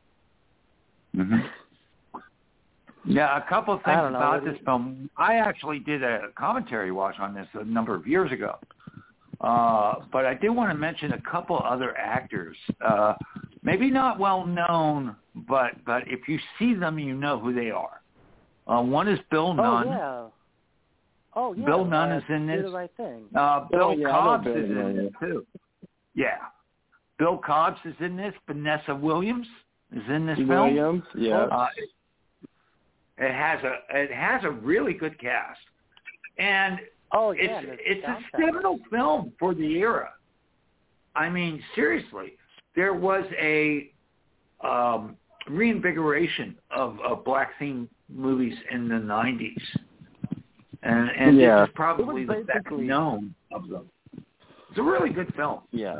Yeah, a couple of things about this film. I actually did a commentary watch on this a number of years ago. But I do want to mention a couple other actors. Maybe not well known, but if you see them, you know who they are. One is Bill Nunn. Bill Nunn is in this. Do the right thing. Bill Cobbs is in this too. Yeah, Bill Cobbs is in this. Vanessa Williams is in this film. It has a really good cast, and it's a seminal film for the era. I mean, seriously, there was a reinvigoration of black themed movies in the 90s, and this is probably the best known of them. It's a really good film. I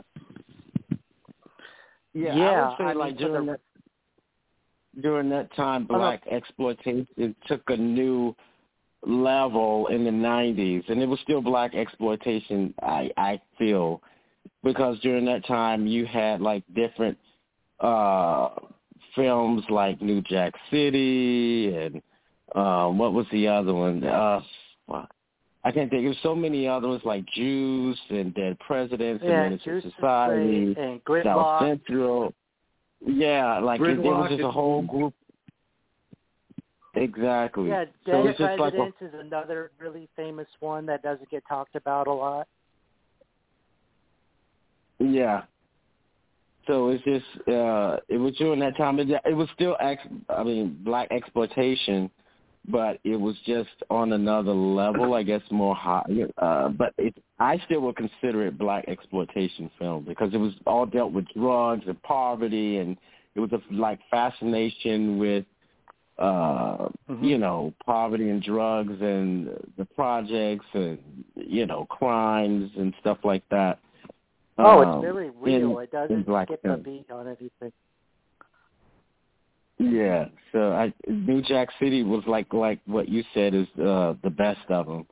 would say, like, during that time, black exploitation took a new level in the 90s, and it was still black exploitation, I feel, because during that time you had, like, different films like New Jack City and what was the other one? I can't think. There's so many other ones like Juice and Dead Presidents and Menace Society, and South Central. Yeah, like it was just a whole group. Exactly. Yeah, Dead Presidents is another really famous one that doesn't get talked about a lot. Yeah. So it's just, it was during that time. It was still, black exploitation, but it was just on another level, I guess, more high. But I still would consider it black exploitation film because it was all dealt with drugs and poverty, and it was a fascination with, poverty and drugs and the projects and, crimes and stuff like that. It's very real. It doesn't skip a beat on anything. Yeah, so New Jack City was like what you said is the best of them,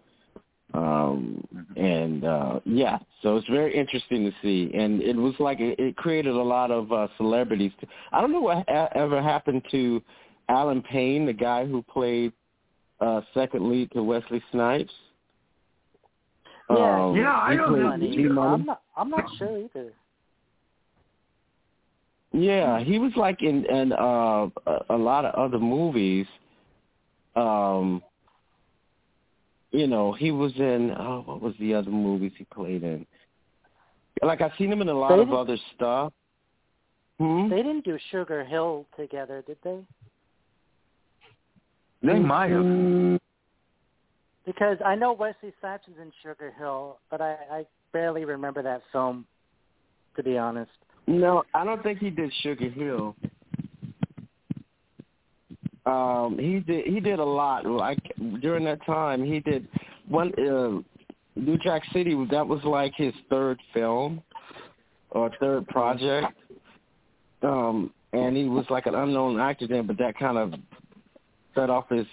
so it's very interesting to see, and it was like it created a lot of celebrities. I don't know what ever happened to Alan Payne, the guy who played second lead to Wesley Snipes. I don't know. I'm not sure either. Yeah, he was like in a lot of other movies. He was in what was the other movies he played in? Like I've seen him in a lot of other stuff. They didn't do Sugar Hill together, did they? They might have. Because I know Wesley Snipes is in Sugar Hill, but I barely remember that film, to be honest. No, I don't think he did Sugar Hill. He did a lot. Like during that time, he did one. New Jack City. That was like his third film or third project. And he was like an unknown actor then, but that kind of set off his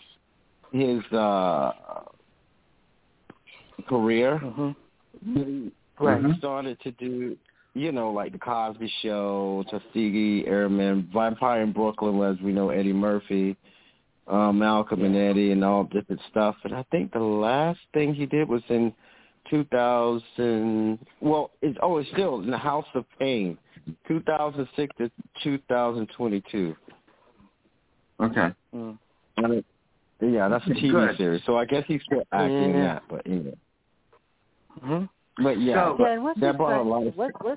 career. Mm-hmm. Right. He started to do, like The Cosby Show, Tuskegee Airmen, Vampire in Brooklyn, as we know, Eddie Murphy, Malcolm and Eddie, and all different stuff. And I think the last thing he did was in 2000. Well, it's still in the House of Pain, 2006 to 2022. Okay. Yeah, that's a TV series. So I guess he's still acting in that, but anyway. Mm-hmm. But yeah, and that brought a lot of.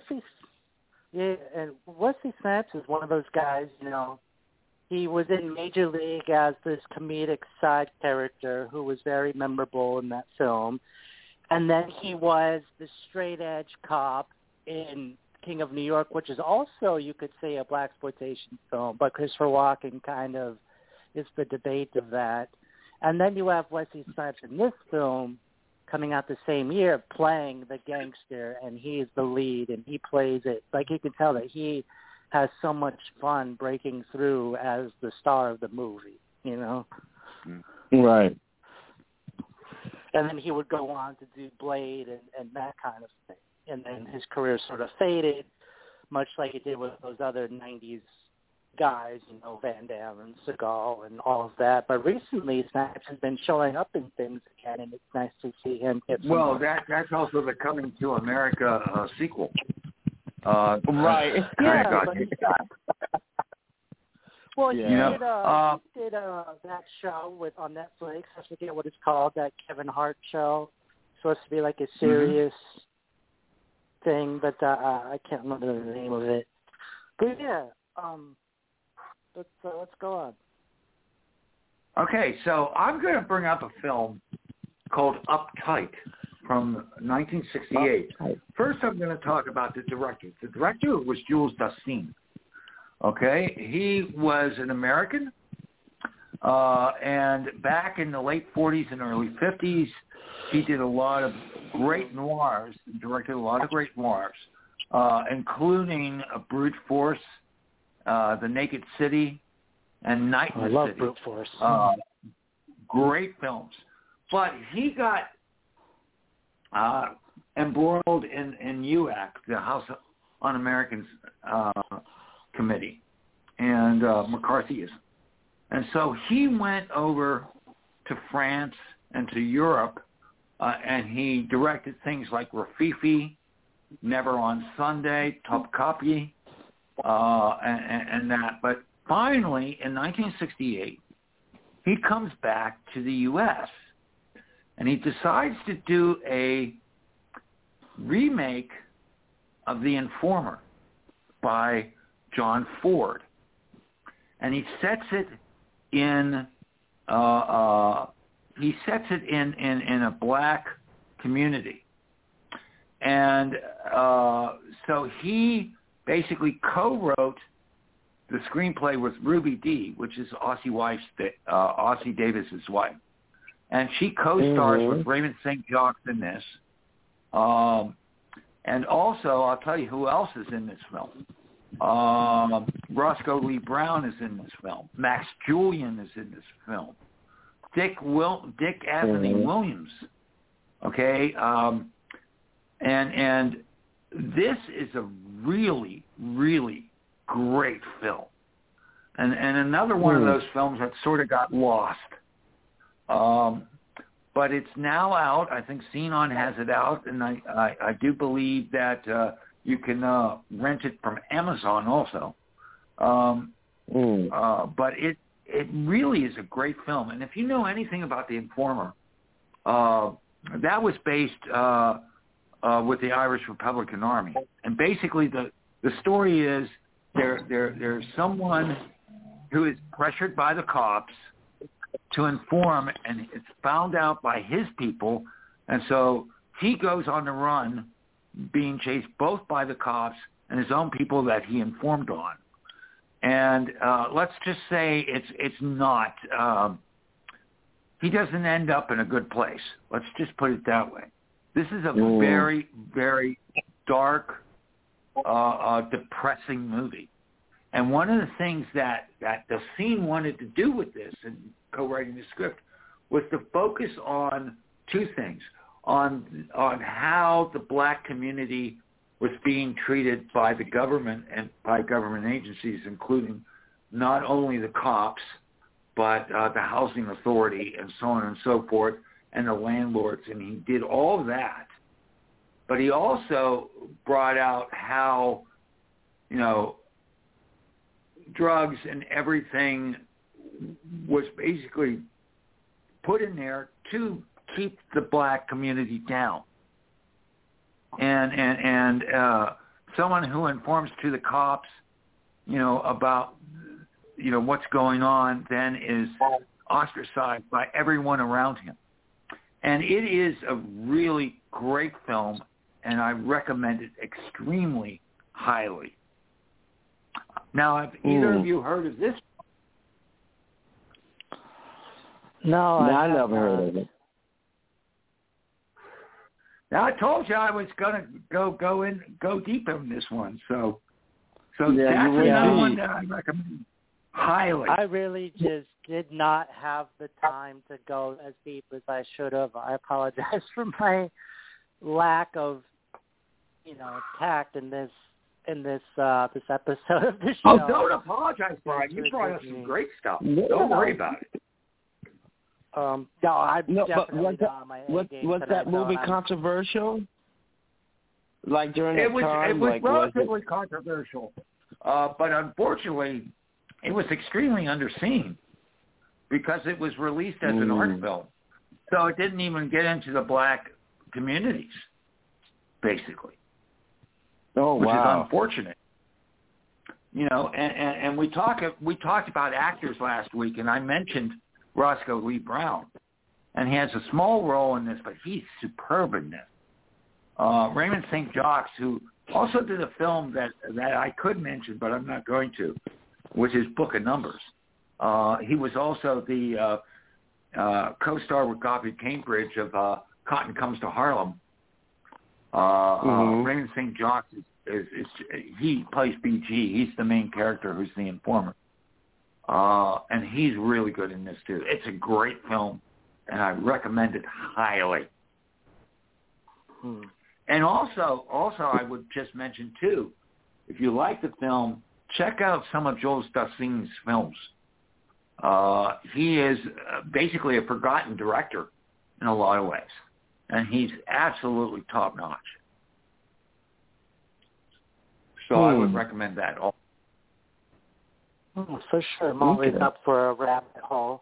Wesley Snipes is one of those guys. He was in Major League as this comedic side character who was very memorable in that film, and then he was the straight edge cop in King of New York, which is also, you could say, a blaxploitation film, but Christopher Walken kind of is the debate of that. And then you have Wesley Snipes in this film coming out the same year playing the gangster, and he's the lead, and he plays it. Like, you can tell that he has so much fun breaking through as the star of the movie, Right. And then he would go on to do Blade and that kind of thing. And then his career sort of faded, much like it did with those other 90s guys, Van Damme and Seagal and all of that. But recently, Snipes has been showing up in things again, and it's nice to see him get some. Well, that's also the Coming to America sequel. Right. Well, he did that show on Netflix. I forget what it's called, that Kevin Hart show. It's supposed to be like a serious thing, but I can't remember the name of it. But yeah, let's go on. Okay, so I'm going to bring up a film called Uptight from 1968. First, I'm going to talk about the director. The director was Jules Dassin. Okay, he was an American, and back in the late 40s and early 50s, he did a lot of great noirs, directed a lot of great noirs, including Brute Force, The Naked City, and Night in the City. I love Brute Force. Great films. But he got embroiled in UAC, the House Un-Americans Committee, and McCarthyism. And so he went over to France and to Europe, and he directed things like Rafifi, Never on Sunday, Topkapi, and that. But finally, in 1968, he comes back to the U.S., and he decides to do a remake of The Informer by John Ford. And he sets it in in a black community. And so he basically co-wrote the screenplay with Ruby Dee, which is Ossie Davis's wife. And she co-stars with Raymond St. Jacques in this. And also, I'll tell you who else is in this film. Roscoe Lee Brown is in this film. Max Julian is in this film. Dick Anthony Williams. Okay, and this is a really, really great film, and another one of those films that sort of got lost. But it's now out. I think Xenon has it out, and I do believe that you can rent it from Amazon also. But it really is a great film. And if you know anything about The Informer, that was based with the Irish Republican Army. And basically the story is there's someone who is pressured by the cops to inform, and it's found out by his people, and so he goes on the run, being chased both by the cops and his own people that he informed on. And let's just say it's not. He doesn't end up in a good place. Let's just put it that way. This is a very, very dark, depressing movie. And one of the things that the scene wanted to do with this and co-writing the script was to focus on two things, on how the black community was being treated by the government and by government agencies, including not only the cops, but the housing authority and so on and so forth, and the landlords. And he did all of that. But he also brought out how, drugs and everything was basically put in there to keep the black community down. And someone who informs to the cops, about, what's going on, then is ostracized by everyone around him. And it is a really great film, and I recommend it extremely highly. Now, have either of you heard of this? No, I never heard of it. Now, I told you I was gonna go deep in this one, so that's another one that I recommend highly. I really just did not have the time to go as deep as I should have. I apologize for my lack of, tact in this episode of the show. Oh, don't apologize, Brian. You brought us some great stuff. Yeah. Don't worry about it. No, definitely not on my A game. Was that movie controversial? Like during that time? It was relatively controversial. But unfortunately, it was extremely underseen because it was released as an art film. So it didn't even get into the black communities, basically. Oh, which wow. is unfortunate. And we talked about actors last week, and I mentioned Roscoe Lee Brown, and he has a small role in this, but he's superb in this. Raymond St. Jacques, who also did a film that I could mention, but I'm not going to, which is Book of Numbers. He was also the co-star with Godfrey Cambridge of Cotton Comes to Harlem. Raymond St. Jacques he plays BG. He's the main character who's the informant. And he's really good in this too. It's a great film, and I recommend it highly. And also I would just mention too, if you like the film, check out some of Joel Dassin's films. He is basically a forgotten director in a lot of ways, and he's absolutely top notch. So I would recommend that. For sure. I'm always up for a rabbit hole.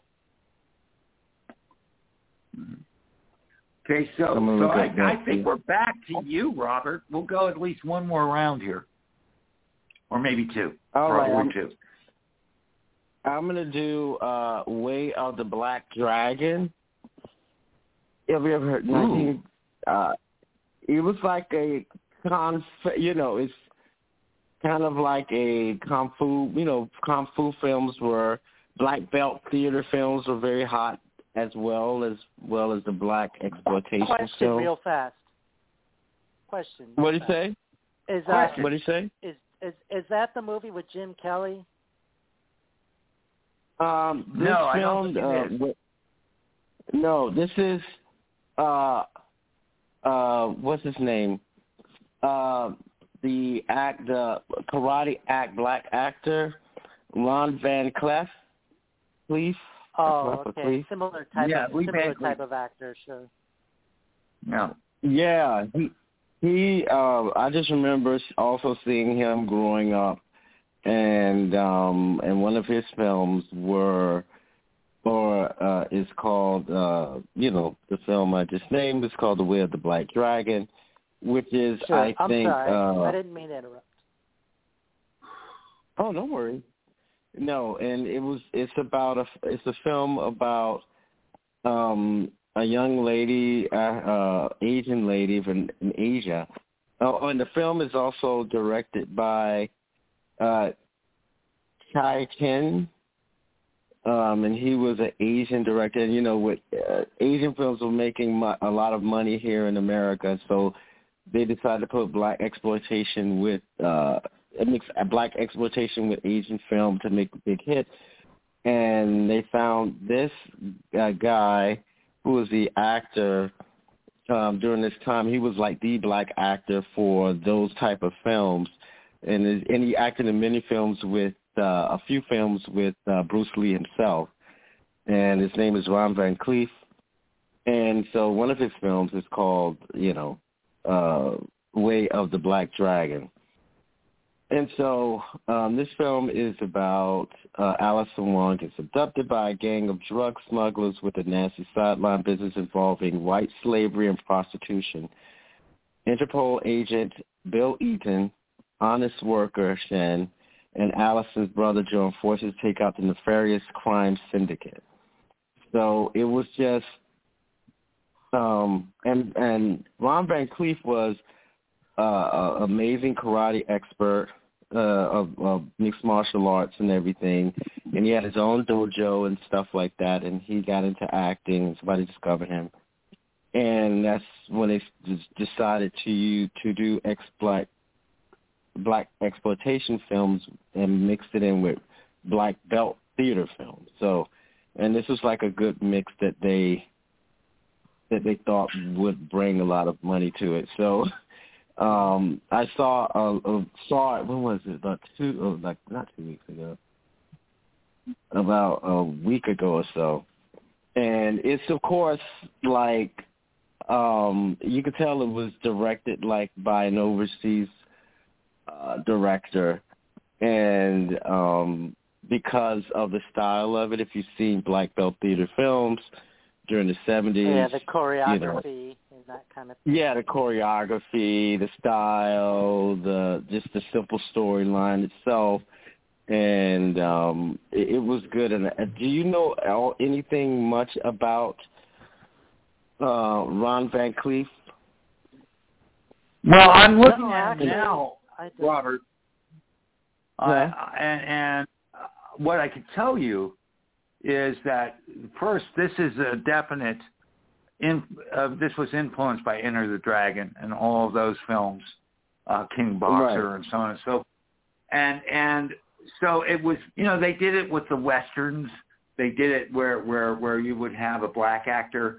Okay, so I think we're back to you, Robert. We'll go at least one more round here. Or maybe two. All probably right. Two. I'm going to do Way of the Black Dragon. Have you ever heard? It was like a it's kind of like a kung fu films were black belt theater films were very hot as well as the black exploitation Question film. real fast. Question. What did you say? What did you say? Is that the movie with Jim Kelly? This no, I film, don't think it is. No, this is what's his name? The karate black actor, Ron Van Cleef. Please. Oh, okay. Please. Similar type of actor, sure. No. Yeah, he. I just remember also seeing him growing up, and one of his films is called the film I just named is called The Way of the Black Dragon, which is sure. I think. I'm sorry. I didn't mean to interrupt. Oh, no worries. No, and it's a film about a young lady, Asian lady in Asia. Oh, and the film is also directed by Chai Chen, and he was an Asian director. And, you know, with Asian films were making a lot of money here in America, so they decided to put black exploitation with black exploitation with Asian film to make a big hit. And they found this guy who was the actor during this time. He was like the black actor for those type of films, and he acted in many films with a few films with Bruce Lee himself. And his name is Ron Van Cleef. And so one of his films is called, Way of the Black Dragon. And so this film is about Allison Wong gets abducted by a gang of drug smugglers with a nasty sideline business involving white slavery and prostitution. Interpol agent Bill Eaton, honest worker Shen, and Allison's brother join forces to take out the nefarious crime syndicate. So it was just, and Ron Van Cleef was an amazing karate expert of mixed martial arts and everything, and he had his own dojo and stuff like that, and he got into acting, and somebody discovered him. And that's when they decided to do black exploitation films and mixed it in with black belt theater films. So, and this was like a good mix that they thought would bring a lot of money to it. So I saw it, when was it, not 2 weeks ago, about a week ago or so. And it's, of course, like, you could tell it was directed like by an overseas director, and because of the style of it, if you've seen black belt theater films during the 70s. Yeah, the choreography and that kind of thing. Yeah, the choreography, the style, just the simple storyline itself, and it was good. And do you know anything much about Ron Van Cleef? Well, I'm looking at it now, Robert, and what I can tell you is that, first, this is a definite, this was influenced by Enter the Dragon and all of those films, King Boxer, right, and so on and so forth. And so it was, they did it with the Westerns. They did it where you would have a black actor,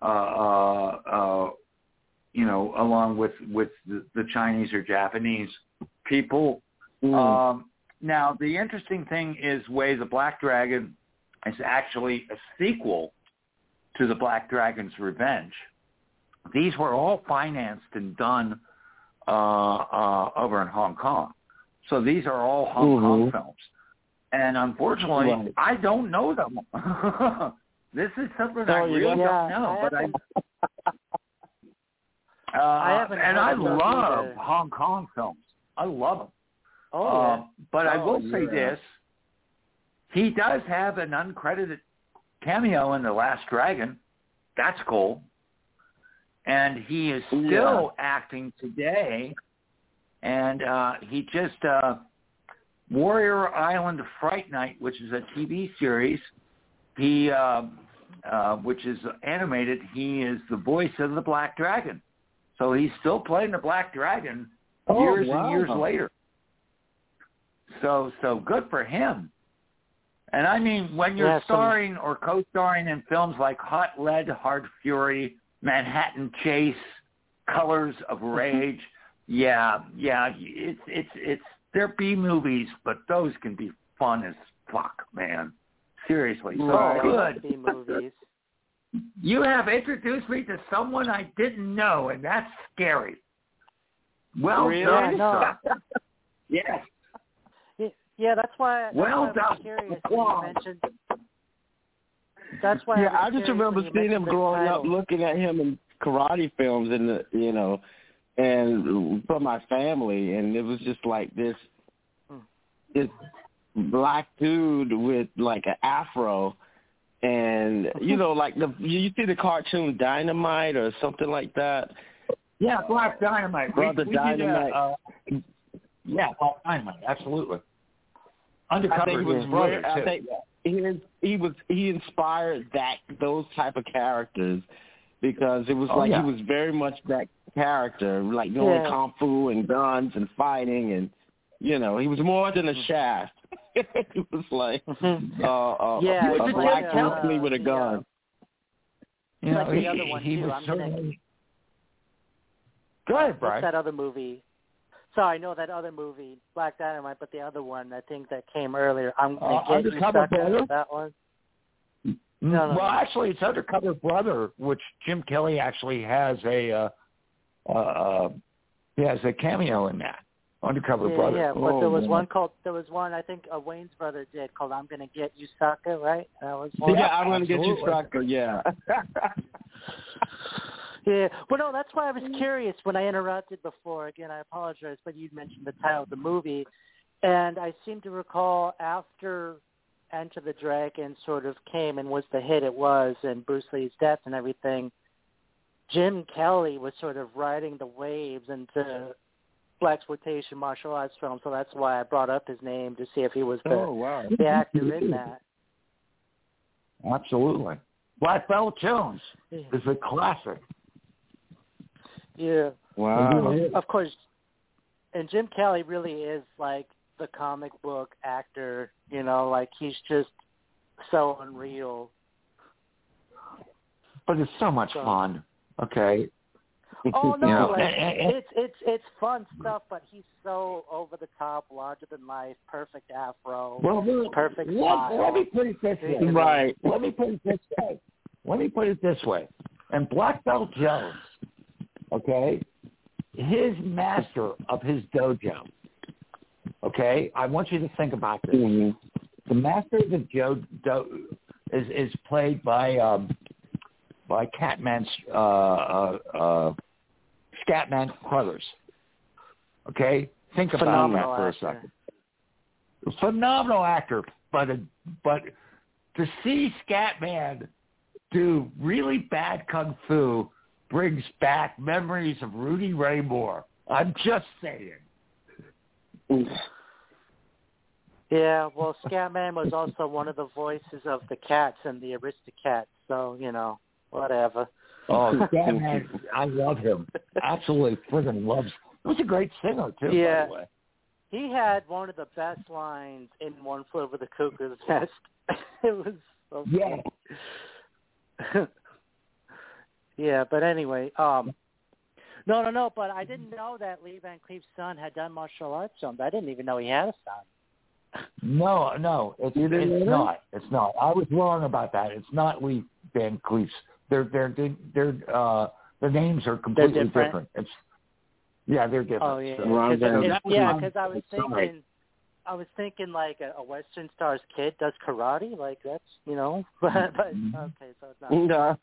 along with the Chinese or Japanese people. Now, the interesting thing is Way of the Black Dragon is actually a sequel to The Black Dragon's Revenge. These were all financed and done over in Hong Kong. So these are all Hong Kong films. And unfortunately, I don't know them. This is something I really don't know. I love Hong Kong films. I love them. But I will say this. He does have an uncredited cameo in The Last Dragon. That's cool. And he is still acting today. And he just, Warrior Island Fright Night, which is a TV series, he, which is animated, he is the voice of the Black Dragon. So he's still playing the Black Dragon years and years later. So good for him. And I mean, when you're starring or co-starring in films like Hot Lead, Hard Fury, Manhattan Chase, Colors of Rage, it's they're B movies, but those can be fun as fuck, man. Seriously, so good. B movies. You have introduced me to someone I didn't know, and that's scary. Well done, sir. Yes. Yeah, that's why. Well done. I was curious when you mentioned. That's why. Yeah, I just remember seeing him growing up, looking at him in karate films, and and from my family, and it was just like this. this black dude with like an afro, and like you see the cartoon Dynamite or something like that. Yeah, Black Dynamite. Brother Dynamite. Dynamite, absolutely. Undercover was brother too. I think he inspired those type of characters because it was he was very much that character, like knowing kung fu and guns and fighting, and he was more than a Shaft. It was like a black Bruce Lee with a gun. Like the other one he too. was certainly. Go ahead, Brian. What's that other movie? Sorry, no, that other movie, Black Dynamite, but the other one I think that came earlier. I'm going to get Undercover you Brother? stuck that one. No. Actually, it's Undercover Brother, which Jim Kelly actually has a cameo in that. Undercover Brother. Yeah, but there was one I think Wayne's brother did called "I'm Gonna Get You, Sucker," right? That was one. Yeah, I'm gonna get you, sucker. Yeah. Yeah, well, no, that's why I was curious when I interrupted before. Again, I apologize, but you'd mentioned the title of the movie, and I seem to recall after Enter the Dragon sort of came and was the hit it was, and Bruce Lee's death and everything, Jim Kelly was sort of riding the waves into blaxploitation martial arts film, so that's why I brought up his name to see if he was the actor in that. Absolutely. Black Belt Jones is a classic. Yeah. Wow. Of course, and Jim Kelly really is like the comic book actor, like he's just so unreal. But it's so much fun. Okay. Oh no, it's fun stuff, but he's so over the top, larger than life, perfect afro, perfect style. Let me put it this way. Right. Let me put it this way. And Black Belt Jones, okay, his master of his dojo. Okay, I want you to think about this. Mm-hmm. The master of the dojo is played by Scatman Crothers. Okay? Think about that for a second. Phenomenal actor, but to see Scatman do really bad kung fu brings back memories of Rudy Ray Moore. I'm just saying. Yeah, well, Scatman was also one of the voices of the Cats and the Aristocats, so, whatever. Oh, Scatman, I love him. Absolutely friggin' loves him. He was a great singer, too, by the way. He had one of the best lines in One Flew Over the Cuckoo's Nest. It was so funny. Yeah, but anyway, no, but I didn't know that Lee Van Cleef's son had done martial arts films. I didn't even know he had a son. No, it's not. It's not. I was wrong about that. It's not Lee Van Cleef's. Their names are completely different. They're different. Oh yeah, so. Because I was thinking like a Western Star's kid does karate, like that's but okay, so it's not.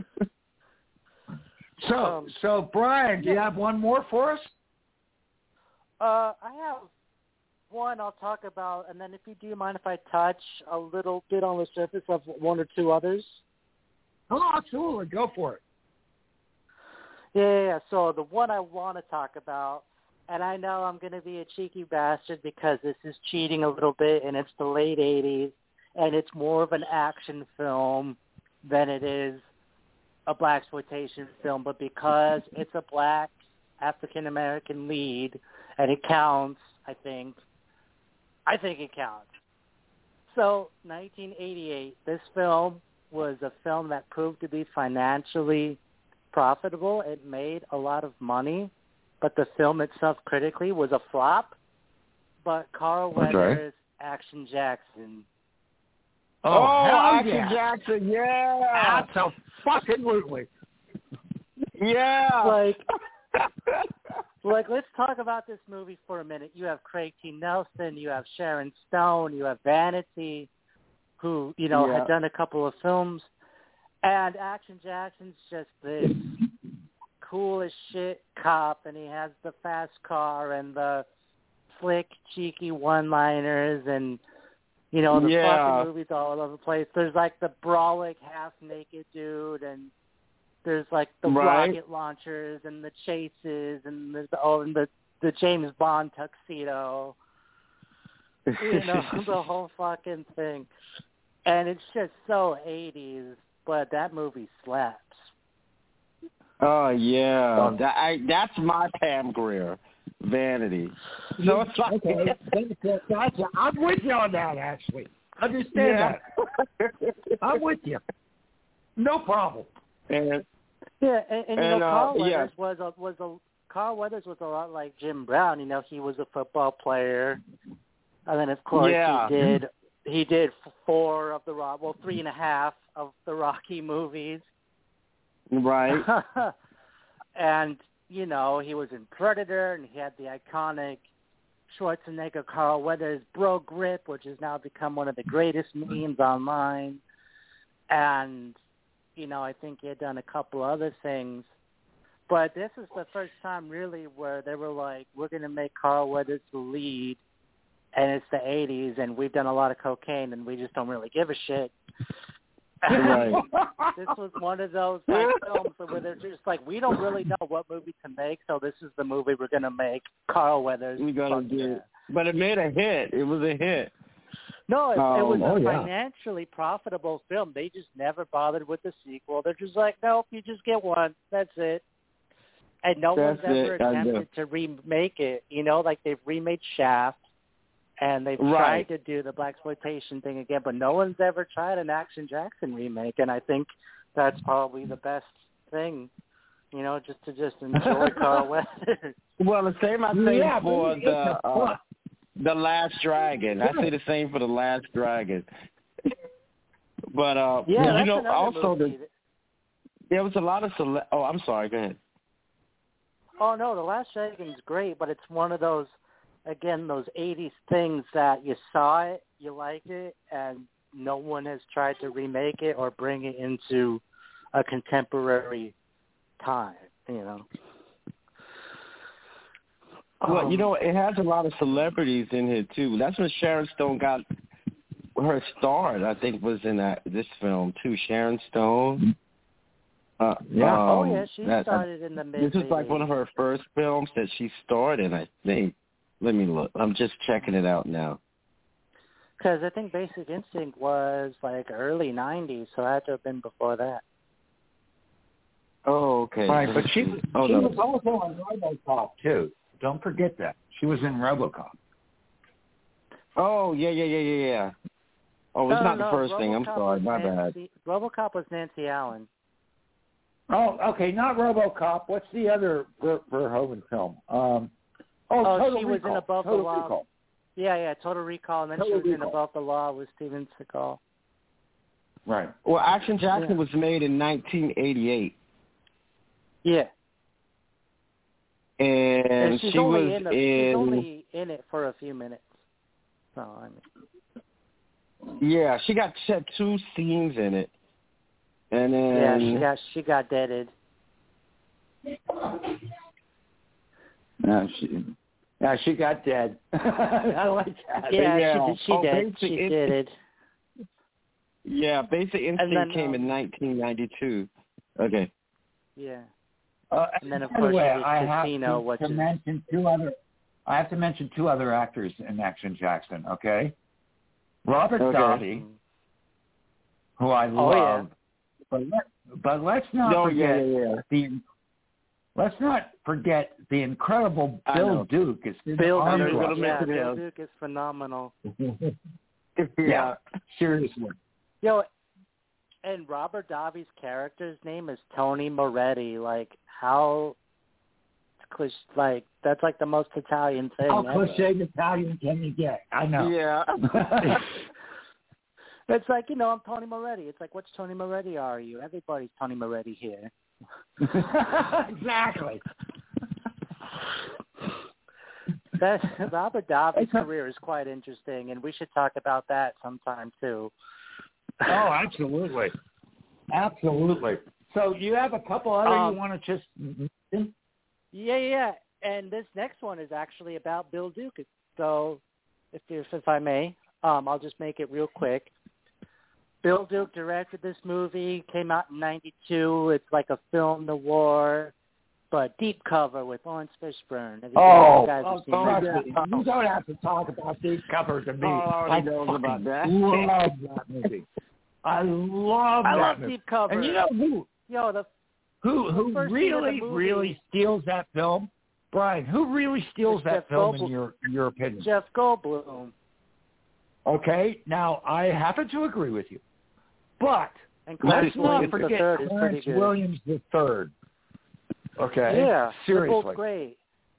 No. So Brian, do you have one more for us? I have one I'll talk about, and then if you do mind if I touch a little bit on the surface of one or two others. Oh, absolutely. Go for it. Yeah. So the one I want to talk about, and I know I'm going to be a cheeky bastard because this is cheating a little bit, and it's the late 80s, and it's more of an action film than it is a blaxploitation film, but because it's a black African-American lead, and it counts, I think it counts. So 1988, this film was a film that proved to be financially profitable. It made a lot of money, but the film itself critically was a flop. But Carl Weathers' Action Jackson. Action Jackson, yeah. Absolutely. Yeah. Like, let's talk about this movie for a minute. You have Craig T. Nelson, you have Sharon Stone, you have Vanity, who, had done a couple of films. And Action Jackson's just this cool as shit cop, and he has the fast car and the slick, cheeky one-liners, and the fucking movies all over the place. There's like the brolic half-naked dude, and there's like the rocket launchers and the chases, and there's the James Bond tuxedo. The whole fucking thing. And it's just so 80s, but that movie slaps. Oh, yeah. That's my Pam Grier. Vanity. So it's like... Okay. Gotcha. I'm with you on that, actually. Understand that. I'm with you. No problem. And Carl Weathers Carl Weathers was a lot like Jim Brown. He was a football player. And then, of course, he did 3.5 of the Rocky movies. Right. And, he was in Predator, and he had the iconic Schwarzenegger Carl Weathers bro grip, which has now become one of the greatest memes online. And, I think he had done a couple other things. But this is the first time, really, where they were like, we're going to make Carl Weathers the lead. And it's the 80s, and we've done a lot of cocaine, and we just don't really give a shit. Right. This was one of those films where they're just like, we don't really know what movie to make, so this is the movie we're going to make. Carl Weathers. We're going to do it. But it made a hit. It was a hit. No, it was a financially profitable film. They just never bothered with the sequel. They're just like, nope, you just get one. That's it. And no one's ever attempted to remake it. Like they've remade Shaft. And they've tried to do the blaxploitation thing again, but no one's ever tried an Action Jackson remake, and I think that's probably the best thing, just to enjoy Carl Weathers. Well, the same I say for the Last Dragon. I say the same for the Last Dragon. But also there was a lot of Oh, I'm sorry. Go ahead. Oh no, the Last Dragon's great, but it's one of those. Again, those 80s things that you saw it, you liked it, and no one has tried to remake it or bring it into a contemporary time, Well, it has a lot of celebrities in here, too. That's when Sharon Stone got her start, I think, was in this film, too. Sharon Stone. She started in the mid-80s. This is like one of her first films that she starred in, I think. Let me look. I'm just checking it out now. Because I think Basic Instinct was like early 90s, so it had to have been before that. Oh, okay. Right, but she was also on RoboCop, too. Don't forget that. She was in RoboCop. Oh, yeah. Oh, it's not the first thing. I'm sorry. My bad. RoboCop was Nancy Allen. Oh, okay. Not RoboCop. What's the other Verhoeven film? Total she was Recall. in Above Total the Law. Recall. Yeah, Total Recall, and then she was in Above the Law with Steven Seagal. Right. Well, Action Jackson was made in 1988. Yeah. And she's she only was she's only in it for a few minutes. So, yeah, she had 2 scenes in it. And then... she got deaded. No, she got dead. I like that. Yeah, she did. She did it. Yeah, Basic Instinct came in 1992. Okay. Yeah. And then, of course, Casino, which is... I have to mention 2 other actors in Action Jackson, okay? Robert Davi, who I love, but let's not forget let's not forget the incredible Bill Duke. Bill Duke is phenomenal. Yeah, seriously. And Robert Davi's character's name is Tony Moretti. Like, how... Like, that's like the most Italian thing How ever. cliche Italian can you get? I know. Yeah. It's like, I'm Tony Moretti. It's like, which Tony Moretti are you? Everybody's Tony Moretti here. Exactly. Robert Davi's career is quite interesting, and we should talk about that sometime, too. Oh, absolutely. Absolutely. So you have a couple other you want to just... Yeah. And this next one is actually about Bill Duke So, if I may, I'll just make it real quick. Bill Duke directed this movie. Came out in '92. It's like a film noir, but deep cover with Lawrence Fishburne. Have you guys have seen that? You don't have to talk about Deep Cover to me. I know about that. Love that movie. I love that movie. Deep Cover. And you know who? Who really steals that film? Brian, who really steals that film in your opinion? Jeff Goldblum. Okay, now I happen to agree with you, but let's not forget Clarence Williams III. Okay, yeah, seriously, they're both great.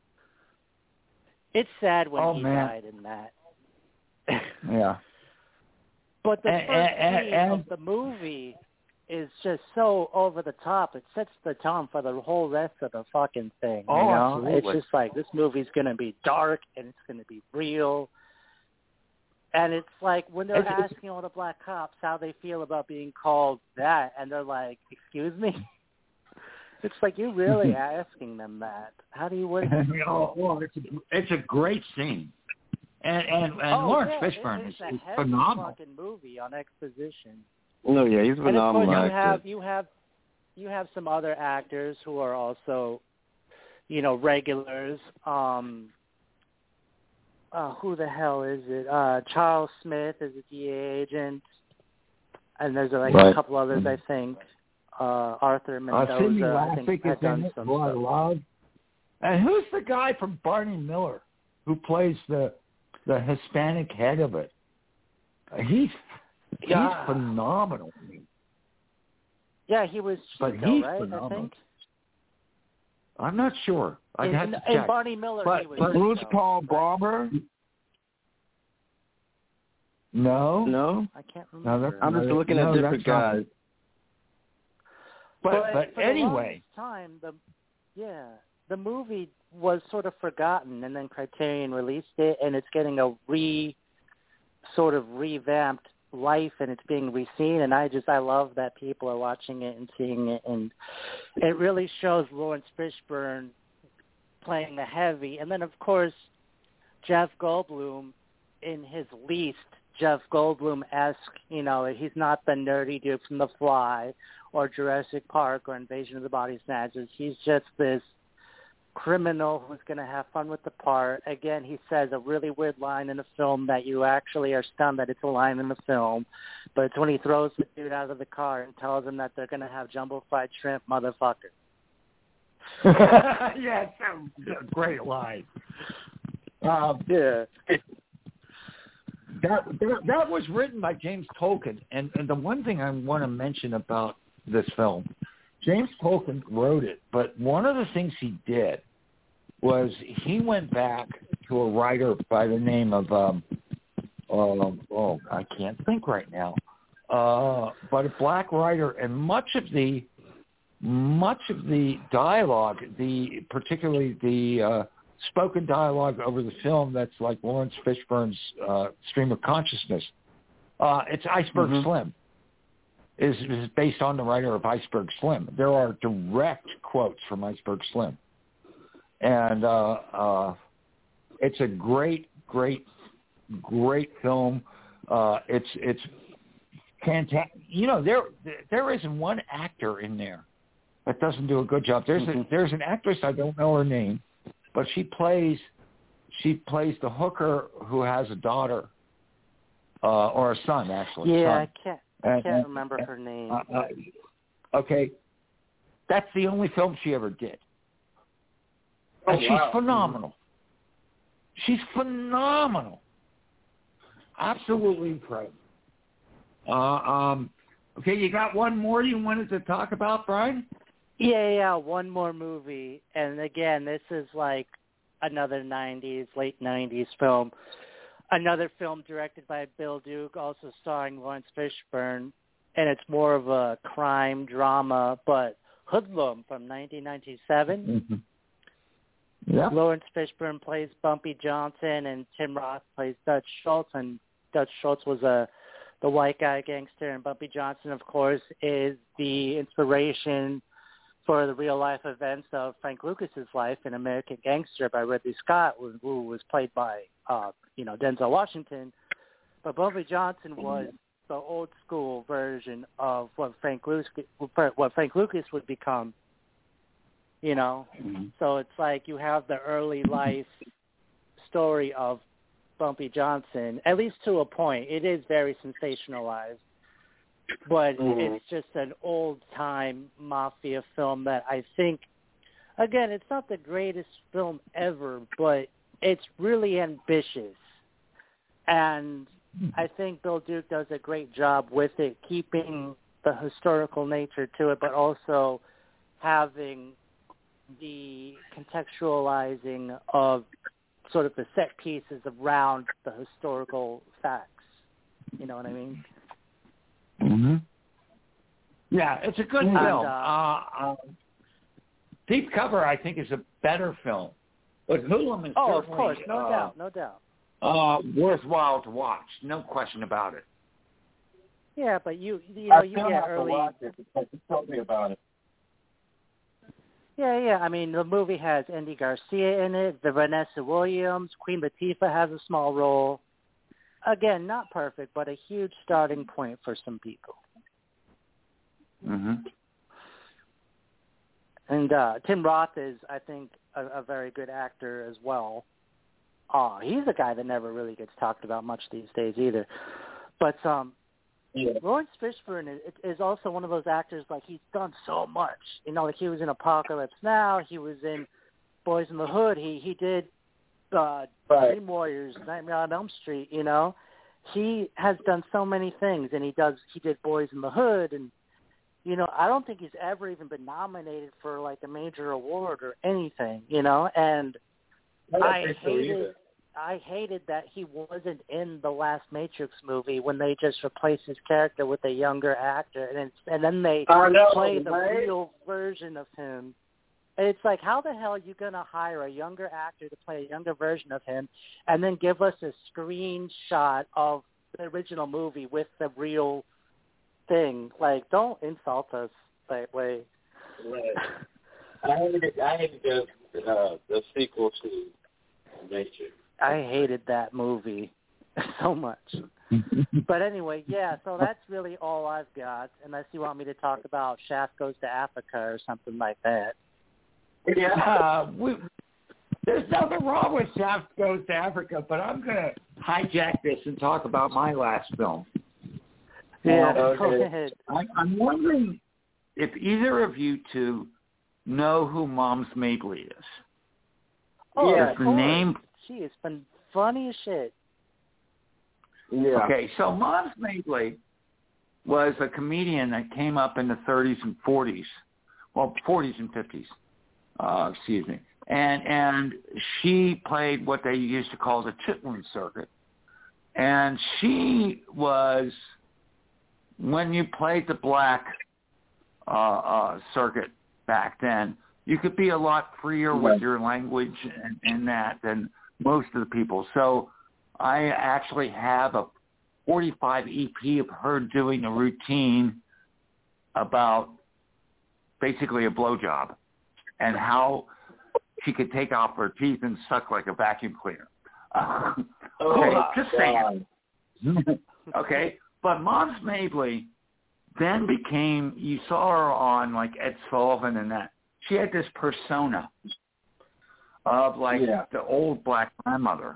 It's sad when he died in that. Yeah, but the first scene of the movie is just so over the top. It sets the tone for the whole rest of the fucking thing. Oh, you know? absolutely. It's just like, this movie's going to be dark and it's going to be real. And it's like when they're asking all the black cops how they feel about being called that, and they're like, excuse me? It's like, you're really asking them that. How do you word it? It's a great scene. And Lawrence Fishburne is phenomenal. It's a fucking movie on exposition. No, yeah, he's phenomenal. And of course, you have some other actors who are also, regulars. Who the hell is it? Charles Smith is a DA agent, and there's a couple others, I think. Arthur Mendoza, I think, had done some stuff. Love. And who's the guy from Barney Miller who plays the Hispanic head of it? He's phenomenal. Yeah, he was Chico, right? Phenomenal. I think. I'm not sure. I'd have to check. In Barney Miller, he was Bruce Paul Barber? No. I can't remember. I'm just looking at different guys. But anyway, the movie was sort of forgotten, and then Criterion released it, and it's getting a revamped life, and it's being reseen, and I love that people are watching it and seeing it, and it really shows Lawrence Fishburne playing the heavy, and then of course Jeff Goldblum in his least Jeff Goldblum-esque, he's not the nerdy dude from The Fly or Jurassic Park or Invasion of the Body Snatchers. He's just this criminal who's going to have fun with the part. Again, he says a really weird line in the film that you actually are stunned that it's a line in the film, but it's when he throws the dude out of the car and tells him that they're going to have jumbo fried shrimp, motherfucker. Yeah, it's a great line. Yeah. That was written by James Tolkien, and the one thing I want to mention about this film, James Tolkien wrote it, but one of the things he did was he went back to a writer by the name of I can't think right now, but a black writer, and much of the dialogue, particularly the spoken dialogue over the film, that's like Lawrence Fishburne's stream of consciousness. It's Iceberg Slim. Is based on the writer of Iceberg Slim. There are direct quotes from Iceberg Slim, and it's a great film. It's fantastic. There isn't one actor in there that doesn't do a good job. There's an actress, I don't know her name, but she plays the hooker who has a daughter or a son, actually. Yeah, son. I can't remember her name. Okay. That's the only film she ever did. And she's phenomenal. She's phenomenal. Absolutely incredible. Okay, you got one more you wanted to talk about, Brian? Yeah, one more movie. And again, this is like another late 90s film. Another film directed by Bill Duke, also starring Lawrence Fishburne, and it's more of a crime drama, but Hoodlum from 1997. Yeah. Lawrence Fishburne plays Bumpy Johnson, and Tim Roth plays Dutch Schultz, and Dutch Schultz was the white guy gangster, and Bumpy Johnson, of course, is the inspiration for the real-life events of Frank Lucas's life in American Gangster by Ridley Scott, who was played by Denzel Washington. But Bumpy Johnson was the old school version of what Frank Lucas would become. So it's like you have the early life story of Bumpy Johnson, at least to a point. It is very sensationalized, but it's just an old-time mafia film that I think, again, it's not the greatest film ever, but it's really ambitious. And I think Bill Duke does a great job with it, keeping the historical nature to it, but also having the contextualizing of sort of the set pieces around the historical facts. You know what I mean? Mm-hmm. Yeah, it's a good film. Deep Cover, I think, is a better film. But Hoolum is certainly, of course, no doubt. Worthwhile to watch, no question about it. Yeah, but you get early. Tell me about it. Yeah. I mean, the movie has Andy Garcia in it, Vanessa Williams, Queen Latifah has a small role. Again, not perfect, but a huge starting point for some people. Mm-hmm. And Tim Roth is, I think, a very good actor as well. He's a guy that never really gets talked about much these days either. But Lawrence Fishburne is also one of those actors, like, he's done so much. Like he was in Apocalypse Now. He was in Boys in the Hood. He did Dream Warriors, Nightmare on Elm Street, He has done so many things, and he did Boys in the Hood, and, I don't think he's ever even been nominated for, like, a major award or anything, and I hated that he wasn't in the last Matrix movie when they just replaced his character with a younger actor, and then they play the real version of him. And it's like, how the hell are you going to hire a younger actor to play a younger version of him and then give us a screenshot of the original movie with the real thing? Like, don't insult us that way. Right. I hated the sequel to Matrix. I hated that movie so much. But anyway, yeah, so that's really all I've got, unless you want me to talk about Shaft Goes to Africa or something like that. Yeah, there's nothing wrong with Shaft Goes to Africa, but I'm going to hijack this and talk about my last film. Yeah, go ahead. I'm wondering if either of you two know who Moms Mabley is. Oh, yeah. The name... She has been funny as shit. Yeah. Okay, so Moms Mabley was a comedian that came up in the 30s and 40s. Well, 40s and 50s. Excuse me. And she played what they used to call the Chitlin circuit. And she was, when you played the black circuit back then, you could be a lot freer with your language and that than most of the people. So I actually have a 45 EP of her doing a routine about basically a blowjob and how she could take off her teeth and suck like a vacuum cleaner. Just saying. Okay, but Moms Mabley then became, you saw her on like Ed Sullivan and that. She had this persona of like the old black grandmother.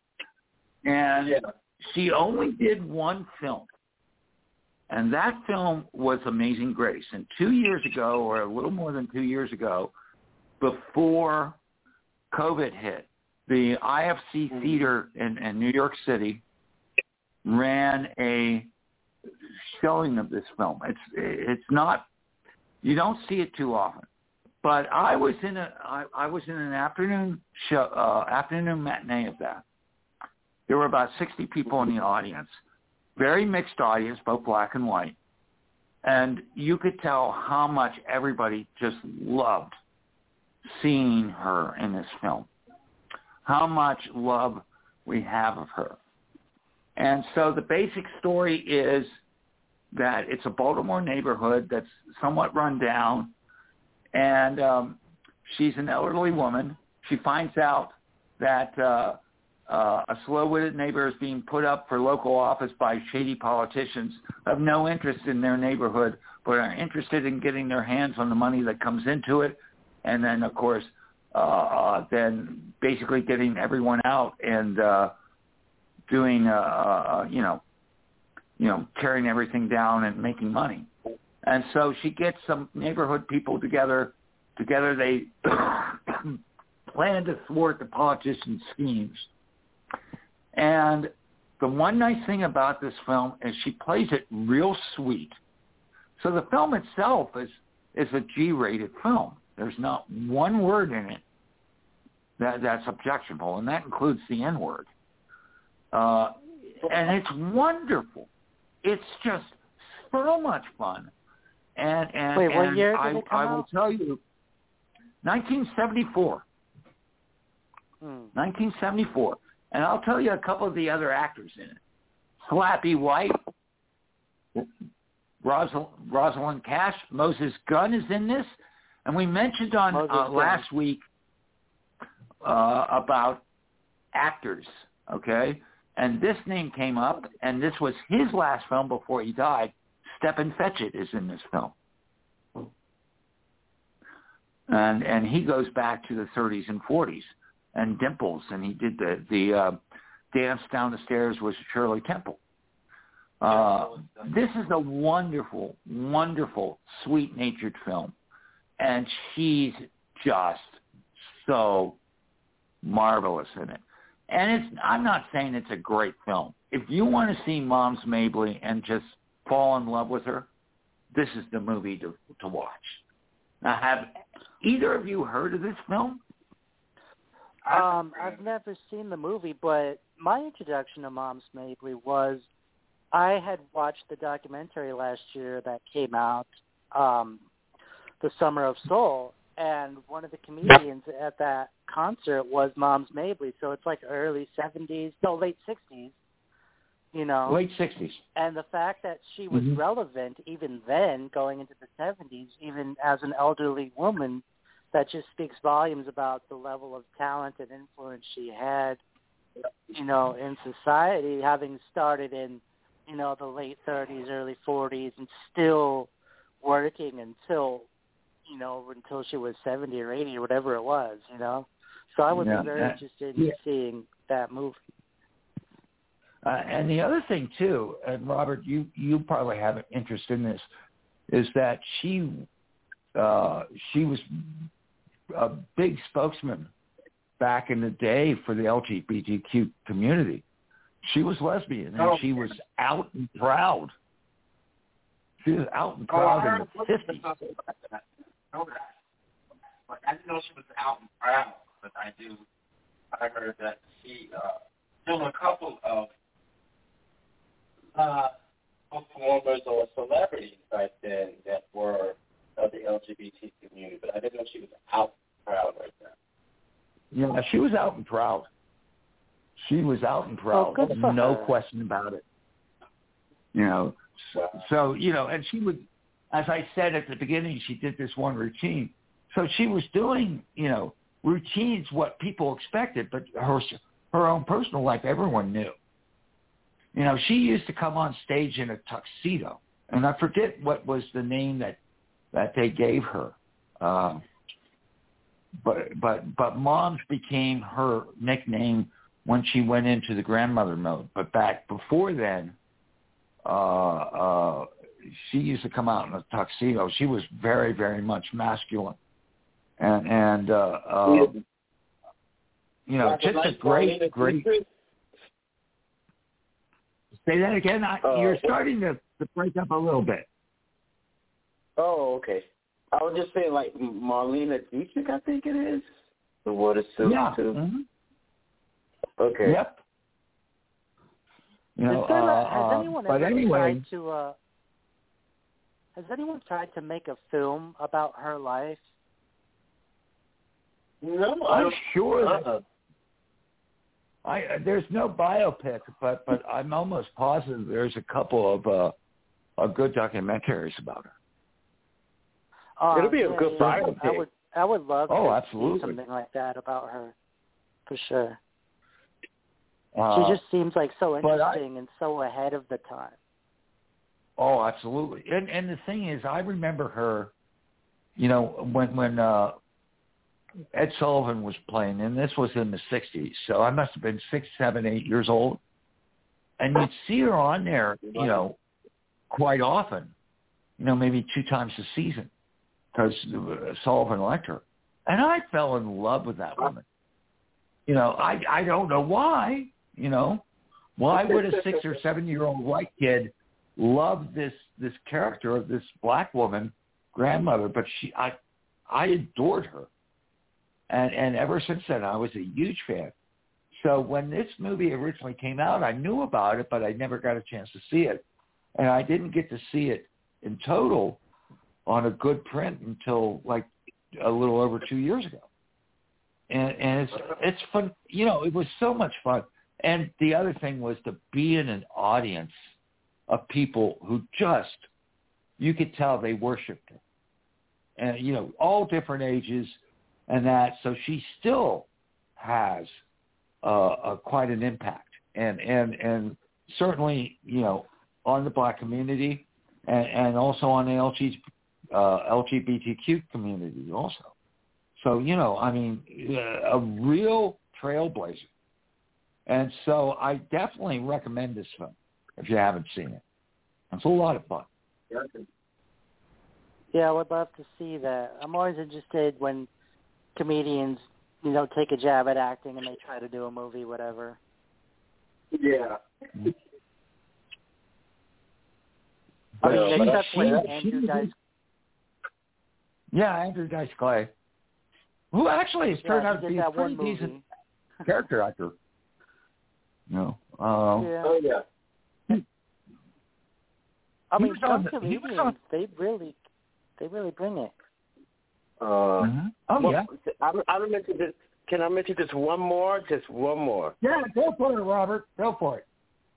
And she only did one film. And that film was Amazing Grace. And 2 years ago, or a little more than 2 years ago, before COVID hit, the IFC Theater in New York City ran a showing of this film. It's not, you don't see it too often. But I was in an afternoon show, afternoon matinee of that. There were about 60 people in the audience, very mixed audience, both black and white, and you could tell how much everybody just loved seeing her in this film, how much love we have of her. And so the basic story is that it's a Baltimore neighborhood that's somewhat run down, and she's an elderly woman. She finds out that A slow-witted neighbor is being put up for local office by shady politicians who have no interest in their neighborhood, but are interested in getting their hands on the money that comes into it. And then, of course, then basically getting everyone out and doing, tearing everything down and making money. And so she gets some neighborhood people together. Together they plan to thwart the politicians' schemes. And the one nice thing about this film is she plays it real sweet. So the film itself is a G-rated film. There's not one word in it that's objectionable, and that includes the N-word. And it's wonderful. It's just so much fun. And wait, what year did it come I will out? tell you, 1974. 1974. And I'll tell you a couple of the other actors in it. Slappy White, Rosalind Cash, Moses Gunn is in this. And we mentioned on last week about actors, okay? And this name came up, and this was his last film before he died. Stepin Fetchit is in this film. And he goes back to the 30s and 40s. And Dimples, and he did the Dance Down the Stairs with Shirley Temple. This is a wonderful, wonderful, sweet-natured film. And she's just so marvelous in it. And I'm not saying it's a great film. If you want to see Moms Mabley and just fall in love with her, this is the movie to watch. Now, have either of you heard of this film? I've never seen the movie, but my introduction to Moms Mabley was I had watched the documentary last year that came out, The Summer of Soul, and one of the comedians at that concert was Moms Mabley, so it's like early 70s, no, late 60s, Late 60s. And the fact that she was relevant even then, going into the 70s, even as an elderly woman, that just speaks volumes about the level of talent and influence she had, in society, having started in, the late 30s, early 40s, and still working until she was 70 or 80 or whatever it was, So I would be very interested in seeing that movie. And the other thing, too, and Robert, you probably have an interest in this, is that she was a big spokesman back in the day for the LGBTQ community. She was lesbian, and she was out and proud. She was out and proud in the 50s. I didn't know she was out and proud, but I heard that she filmed a couple of performers or celebrities back then that were of the LGBT community, but I didn't know she was out proud like that. Yeah, she was out and proud. She was out and proud. Oh, good for no her. question about it. So, and she would, as I said at the beginning, she did this one routine. So she was doing, routines, what people expected, but her own personal life, everyone knew. She used to come on stage in a tuxedo, and I forget what was the name that they gave her. But Moms became her nickname when she went into the grandmother mode. But back before then, she used to come out in a tuxedo. She was very, very much masculine. And just a great. Say that again. You're starting to break up a little bit. Oh, okay. I was just saying, like, Marlena Dietrich, I think it is, the water suit, too. Mm-hmm. Okay. Yep. Has anyone but ever anyway, has anyone tried to make a film about her life? No, I'm sure there's no biopic, but I'm almost positive there's a couple of good documentaries about her. It'll be a good biopic. I would love to absolutely. see something like that about her, for sure. She just seems like so interesting and so ahead of the time. Oh, absolutely. And the thing is, I remember her, when Ed Sullivan was playing, and this was in the 60s, so I must have been 6, 7, 8 years old. And you'd see her on there, quite often, maybe 2 times a season, because Sullivan liked her. And I fell in love with that woman. I don't know why, Why would a 6 or 7-year-old white kid love this character of this black woman, grandmother? But I adored her. And ever since then, I was a huge fan. So when this movie originally came out, I knew about it, but I never got a chance to see it. And I didn't get to see it in total on a good print until like a little over 2 years ago. And it's fun. It was so much fun. And the other thing was to be in an audience of people who you could tell they worshiped her. And, all different ages and that. So she still has quite an impact. And certainly, on the black community and also on the LGBTQ community also. So, a real trailblazer. And so I definitely recommend this film if you haven't seen it. It's a lot of fun. Yeah, I would love to see that. I'm always interested when comedians, take a jab at acting and they try to do a movie, whatever. Yeah. Except when Andrew Dice. Yeah, Andrew Dice Clay, who actually has turned out to be a pretty decent character actor. Oh yeah. I mean, some comedians, they really bring it. Oh yeah. I mentioned this. Can I mention just one more? Just one more. Yeah, go for it, Robert. Go for it.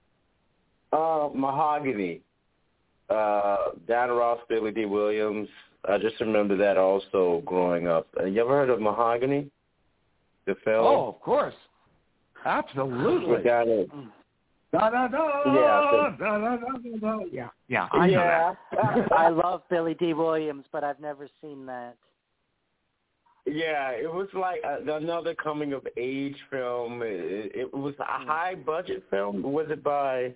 Mahogany. Diana Ross, Billy D. Williams. I just remember that also growing up. You ever heard of Mahogany? The film? Oh, of course. Absolutely. With Diana. Yeah, I know that. I love Billy D. Williams, but I've never seen that. Yeah, it was like another coming-of-age film. It was a high-budget film. Was it by...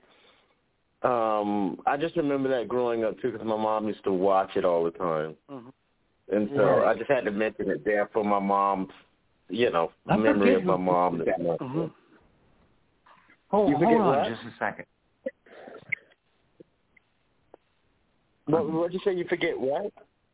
I just remember that growing up, too, because my mom used to watch it all the time. Mm-hmm. And so I just had to mention it there for my mom's, memory of my mom. Mm-hmm. Hold on just a second. What did you say? You forget what?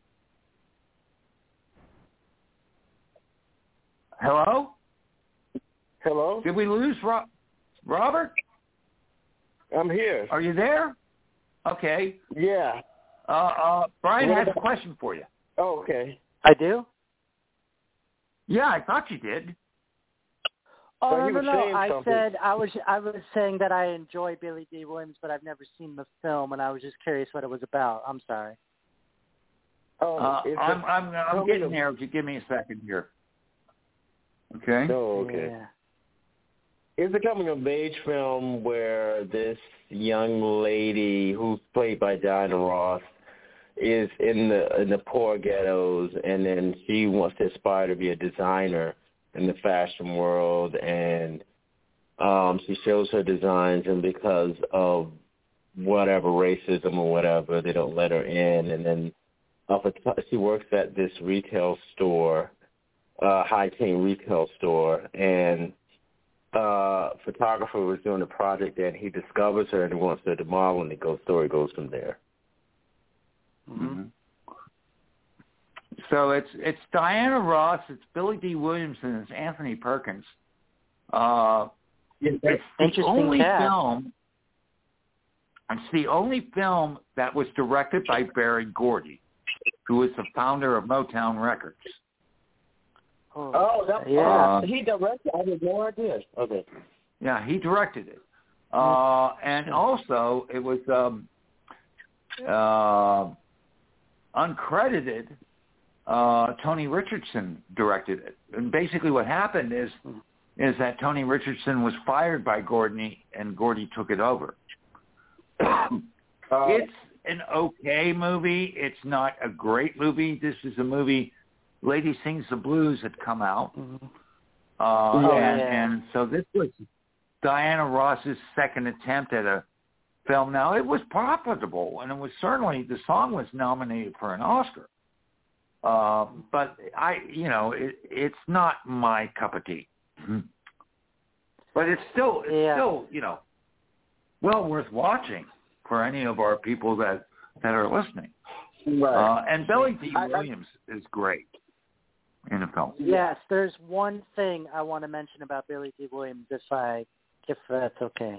Hello? Hello? Did we lose Robert? I'm here. Are you there? Okay. Yeah. Brian has a question for you. Oh, okay. I do? Yeah, I thought you did. Oh, no. I said I was saying that I enjoy Billy D. Williams, but I've never seen the film, and I was just curious what it was about. I'm sorry. Oh, I'm getting there. If you give me a second here. Okay. Oh, okay. Yeah. It's a coming-of-age film where this young lady, who's played by Diana Ross, is in the poor ghettos, and then she wants to aspire to be a designer in the fashion world, and she shows her designs, and because of whatever racism or whatever, they don't let her in, and then she works at this retail store, high-chain retail store, and photographer was doing a project there, and he discovers her and wants her to model, and the story goes from there. Mm-hmm. So it's Diana Ross, it's Billy D. Williams, and it's Anthony Perkins. It's the only film. It's the only film that was directed by Barry Gordy, who was the founder of Motown Records. He directed. I had no idea. Okay. Yeah, he directed it, and also it was uncredited. Tony Richardson directed it, and basically what happened is is that Tony Richardson was fired by Gordy, and Gordy took it over. It's an okay movie. It's not a great movie. This is a movie, Lady Sings the Blues, had come out. And so this was Diana Ross's second attempt at a film. Now, it was profitable, and it was certainly, the song was nominated for an Oscar. But it's not my cup of tea. But it's still, well worth watching for any of our people that are listening. Right. And Billy D. Williams is great in the film. Yes, there's one thing I want to mention about Billy D. Williams, if that's okay.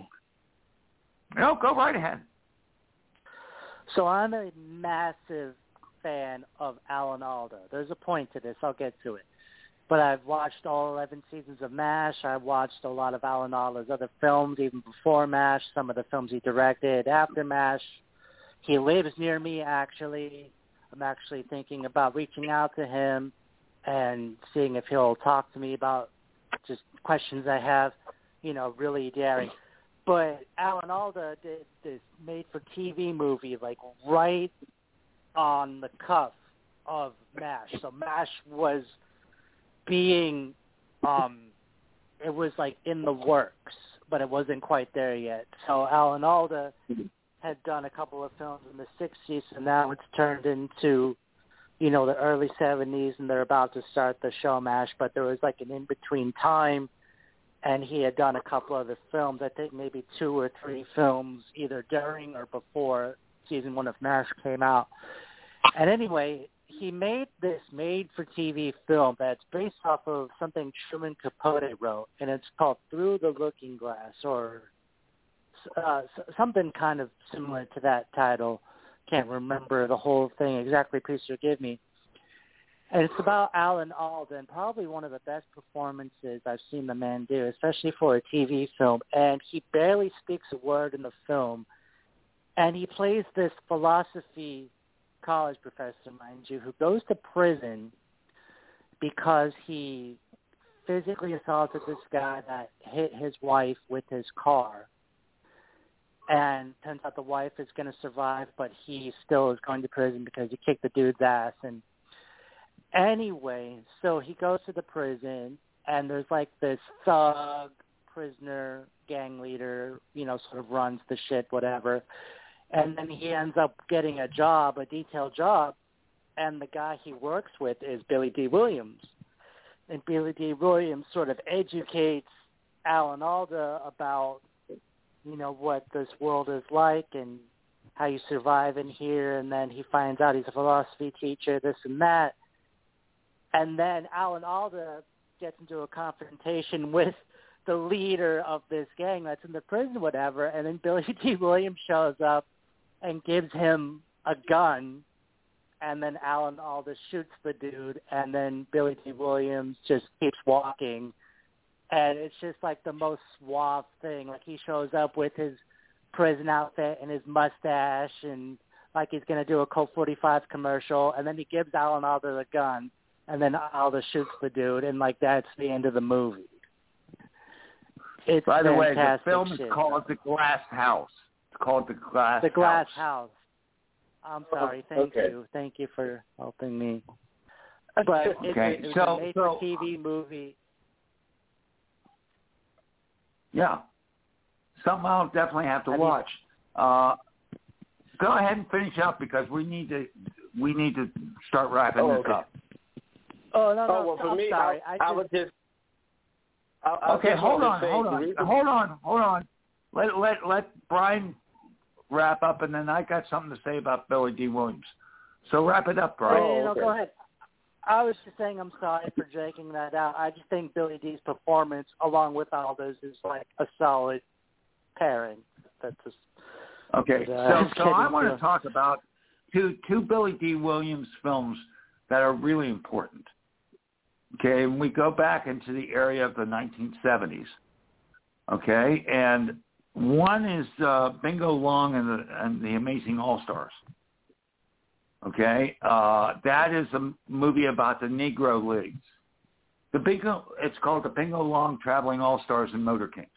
No, go right ahead. So I'm a massive fan of Alan Alda. There's a point to this. I'll get to it. But I've watched all 11 seasons of MASH. I've watched a lot of Alan Alda's other films, even before MASH, some of the films he directed after MASH. He lives near me, actually. I'm actually thinking about reaching out to him and seeing if he'll talk to me about just questions I have, really daring. But Alan Alda did this made-for-TV movie, like, right on the cuff of MASH. So MASH was being, it was, like, in the works, but it wasn't quite there yet. So Alan Alda had done a couple of films in the 60s, and now it's turned into, the early 70s, and they're about to start the show MASH, but there was, like, an in-between time, and he had done a couple other films, I think maybe 2 or 3 films, either during or before season 1 of MASH came out. And anyway, he made this made-for-TV film that's based off of something Truman Capote wrote, and it's called Through the Looking Glass, or something kind of similar to that title. Can't remember the whole thing exactly, please forgive me. And it's about Alan Alda, and probably one of the best performances I've seen the man do, especially for a TV film. And he barely speaks a word in the film. And he plays this philosophy college professor, mind you, who goes to prison because he physically assaulted this guy that hit his wife with his car. And turns out the wife is going to survive, but he still is going to prison because he kicked the dude's ass. And anyway, so he goes to the prison, and there's like this thug prisoner gang leader, sort of runs the shit, whatever. And then he ends up getting a job, a detail job, and the guy he works with is Billy D. Williams. And Billy D. Williams sort of educates Alan Alda about, what this world is like and how you survive in here. And then he finds out he's a philosophy teacher, this and that. And then Alan Alda gets into a confrontation with the leader of this gang that's in the prison, whatever. And then Billy D. Williams shows up and gives him a gun. And then Alan Alda shoots the dude. And then Billy D. Williams just keeps walking. And it's just like the most suave thing. Like he shows up with his prison outfit and his mustache and like he's going to do a Colt 45 commercial. And then he gives Alan Alda the gun. And then Alda shoots the dude, and, like, that's the end of the movie. It's By the way, the fantastic film is shit. called The Glass House. It's called The Glass House. The Glass House. I'm sorry. Thank okay. you. Thank you for helping me. But Okay, it's a made-for-TV movie. Yeah. Something I'll definitely have to watch. Go ahead and finish up because we need to start wrapping this up. Oh, no, well, for I'm me, sorry. I would just... Okay, hold on. Let Brian wrap up, and then I got something to say about Billy D. Williams. So wrap it up, Brian. No, go ahead. I was just saying I'm sorry for dragging that out. I just think Billy D's performance, along with Aldo's, is like a solid pairing. That's just... Okay, so I want to talk about two Billy D. Williams films that are really important. Okay, and we go back into the area of the 1970s. Okay, and one is Bingo Long and the Amazing All-Stars. Okay, that is a movie about the Negro Leagues. It's called the Bingo Long Traveling All-Stars and Motor Kings.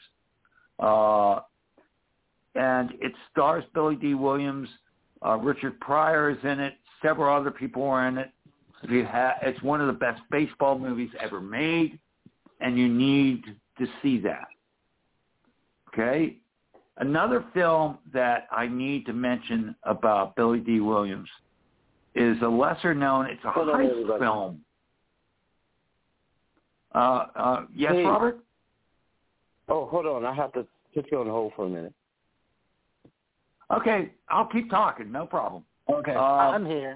And it stars Billy D. Williams. Richard Pryor is in it. Several other people are in it. It's one of the best baseball movies ever made, and you need to see that. Okay? Another film that I need to mention about Billy D. Williams is a lesser known, it's a heist film. Yes, hey. Robert? Oh, hold on. I have to put you on hold for a minute. Okay, I'll keep talking. No problem. Okay, I'm here.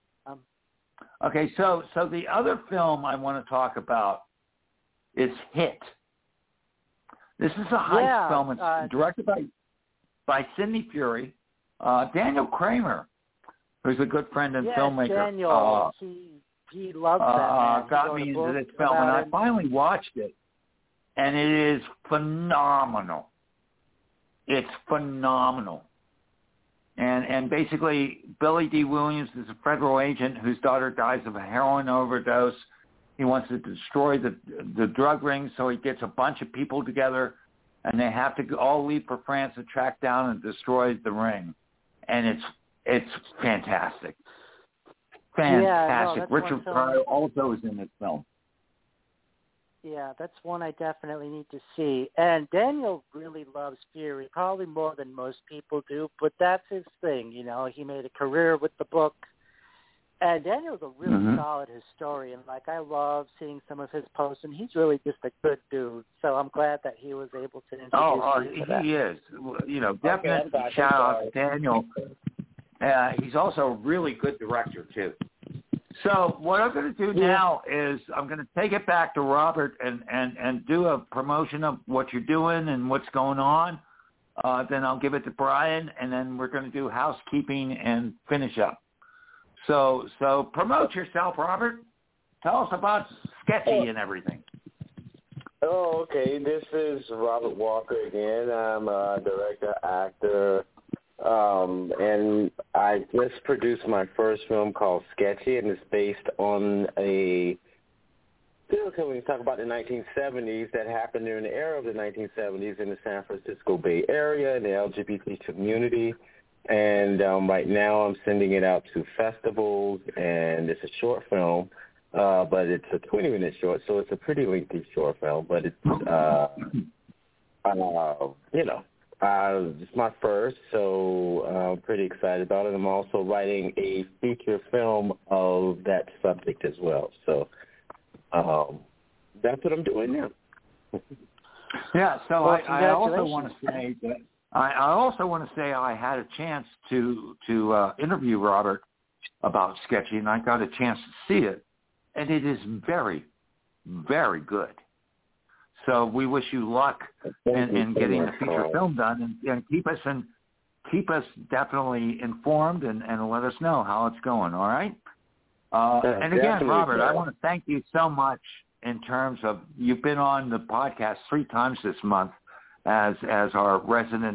Okay, so the other film I want to talk about is Hit. This is a heist film. It's directed by Sidney Furie. Daniel Kramer, who's a good friend and filmmaker. Daniel, he loves that man. Got me into this film, and I finally watched it, and it is phenomenal. It's phenomenal. And basically, Billy D. Williams is a federal agent whose daughter dies of a heroin overdose. He wants to destroy the drug ring, so he gets a bunch of people together, and they have to all leave for France to track down and destroy the ring. And it's fantastic. Fantastic. Richard Pryor also is in this film. Yeah, that's one I definitely need to see. And Daniel really loves Fury, probably more than most people do, but that's his thing. You know, he made a career with the book. And Daniel's a really solid historian. Like, I love seeing some of his posts, and he's really just a good dude. So I'm glad that he was able to introduce you to that. He is. You know, definitely shout out to Daniel. He's also a really good director, too. So what I'm going to do now is I'm going to take it back to Robert and do a promotion of what you're doing and what's going on. Then I'll give it to Brian, and then we're going to do housekeeping and finish up. So promote yourself, Robert. Tell us about Sketchy and everything. Oh, okay. This is Robert Walker again. I'm a director, actor. And I just produced my first film called Sketchy, and it's based on a film we talk about the 1970s that happened during the era of the 1970s in the San Francisco Bay Area and the LGBT community. And right now I'm sending it out to festivals, and it's a short film, but it's a 20-minute short, so it's a pretty lengthy short film, but it's, it's my first, so I'm pretty excited about it. I'm also writing a feature film of that subject as well. So that's what I'm doing now. Yeah, so I also want to say that I had a chance to interview Robert about Sketchy, and I got a chance to see it, and it is very, very good. So we wish you luck in getting the feature film done, and keep us definitely informed and let us know how it's going. All right. And again, Robert, I want to thank you so much in terms of you've been on the podcast 3 times this month as our resident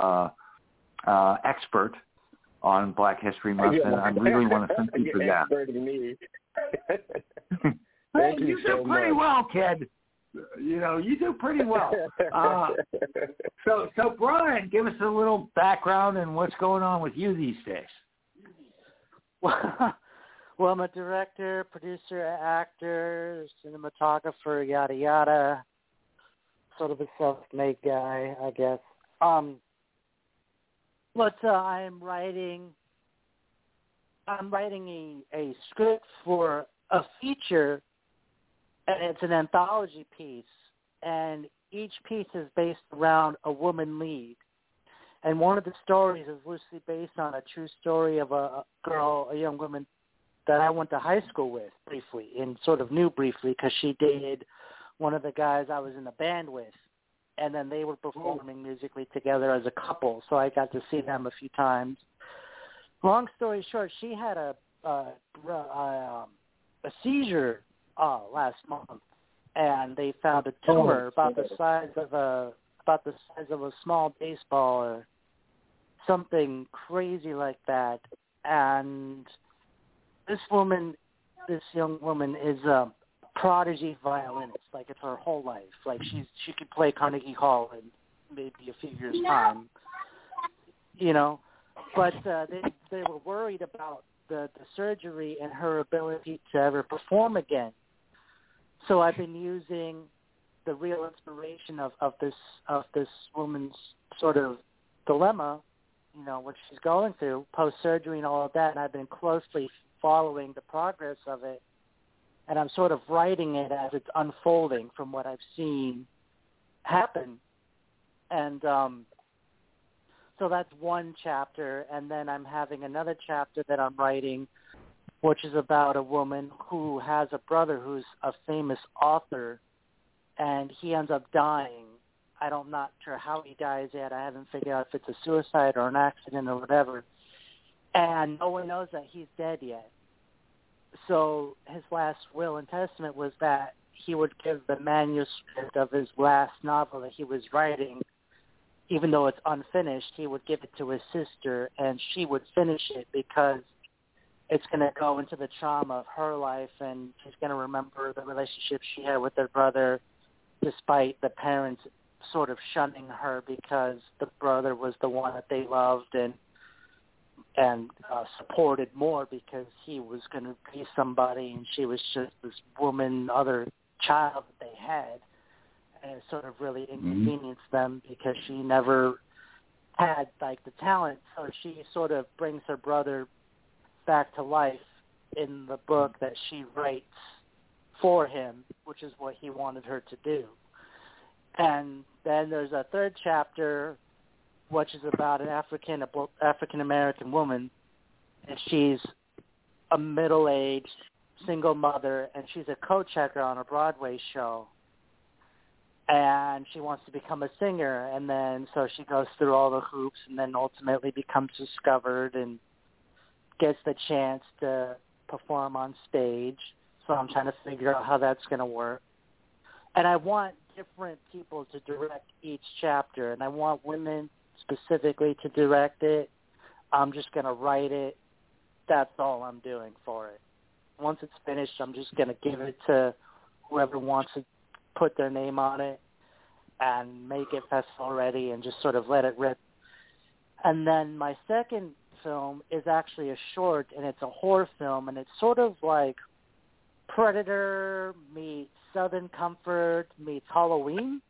expert on Black History Month, and I really want to thank you for that. Hey, you do pretty well, kid. You know, you do pretty well. So Brian, give us a little background and what's going on with you these days. Well, I'm a director, producer, actor, cinematographer, yada yada. Sort of a self-made guy, I guess. But I'm writing a script for a feature. And it's an anthology piece, and each piece is based around a woman lead. And one of the stories is loosely based on a true story of a young woman that I went to high school with briefly, and sort of knew briefly because she dated one of the guys I was in a band with. And then they were performing musically together as a couple, so I got to see them a few times. Long story short, she had a seizure last month, and they found a tumor about the size of a small baseball or something crazy like that. And this young woman is prodigy violinist. Like, it's her whole life. Like, she could play Carnegie Hall in maybe a few years' time, you know. But they were worried about the surgery and her ability to ever perform again. So I've been using the real inspiration of this woman's sort of dilemma, you know, what she's going through post-surgery and all of that, and I've been closely following the progress of it, and I'm sort of writing it as it's unfolding from what I've seen happen. And so that's one chapter, and then I'm having another chapter that I'm writing, which is about a woman who has a brother who's a famous author, and he ends up dying. I'm not sure how he dies yet. I haven't figured out if it's a suicide or an accident or whatever. And no one knows that he's dead yet. So his last will and testament was that he would give the manuscript of his last novel that he was writing, even though it's unfinished, he would give it to his sister, and she would finish it because it's going to go into the trauma of her life, and she's going to remember the relationship she had with her brother, despite the parents sort of shunning her because the brother was the one that they loved and supported more because he was going to be somebody, and she was just this woman, other child that they had. And it sort of really inconvenienced them because she never had, like, the talent. So she sort of brings her brother back to life in the book that she writes for him, which is what he wanted her to do. And then there's a third chapter, which is about an African-American woman, and she's a middle-aged single mother, and she's a co-checker on a Broadway show. And she wants to become a singer, and then so she goes through all the hoops and then ultimately becomes discovered and gets the chance to perform on stage. So I'm trying to figure out how that's going to work. And I want different people to direct each chapter, and I want women specifically to direct it. I'm just going to write it. That's all I'm doing for it. Once it's finished, I'm just going to give it to whoever wants to put their name on it and make it festival ready and just sort of let it rip. And then my second film is actually a short, and it's a horror film, and it's sort of like Predator meets Southern Comfort meets Halloween.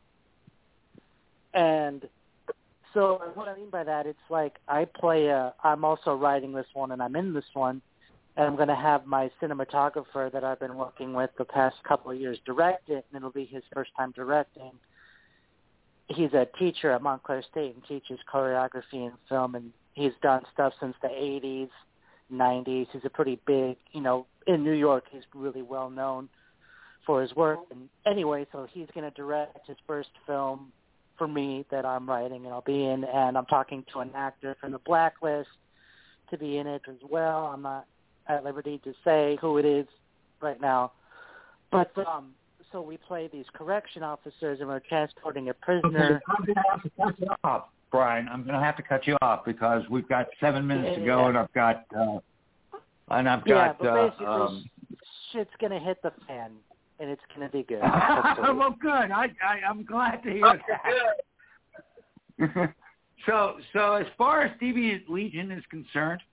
And so what I mean by that, it's like I'm also writing this one, and I'm in this one, and I'm going to have my cinematographer that I've been working with the past couple of years direct it, and it'll be his first time directing. He's a teacher at Montclair State and teaches choreography and film, and he's done stuff since the 80s, 90s. He's a pretty big, in New York, he's really well known for his work. And anyway, so he's going to direct his first film for me that I'm writing and I'll be in, and I'm talking to an actor from the Blacklist to be in it as well. I'm not at liberty to say who it is right now. But so we play these correction officers, and we're transporting a prisoner. I'm going to have to cut you off, Brian. I'm going to have to cut you off because we've got 7 minutes to go, and I've got but basically, shit's going to hit the fan, and it's going to be good. Well, good. I'm glad to hear that. So as far as Deviant Legion is concerned,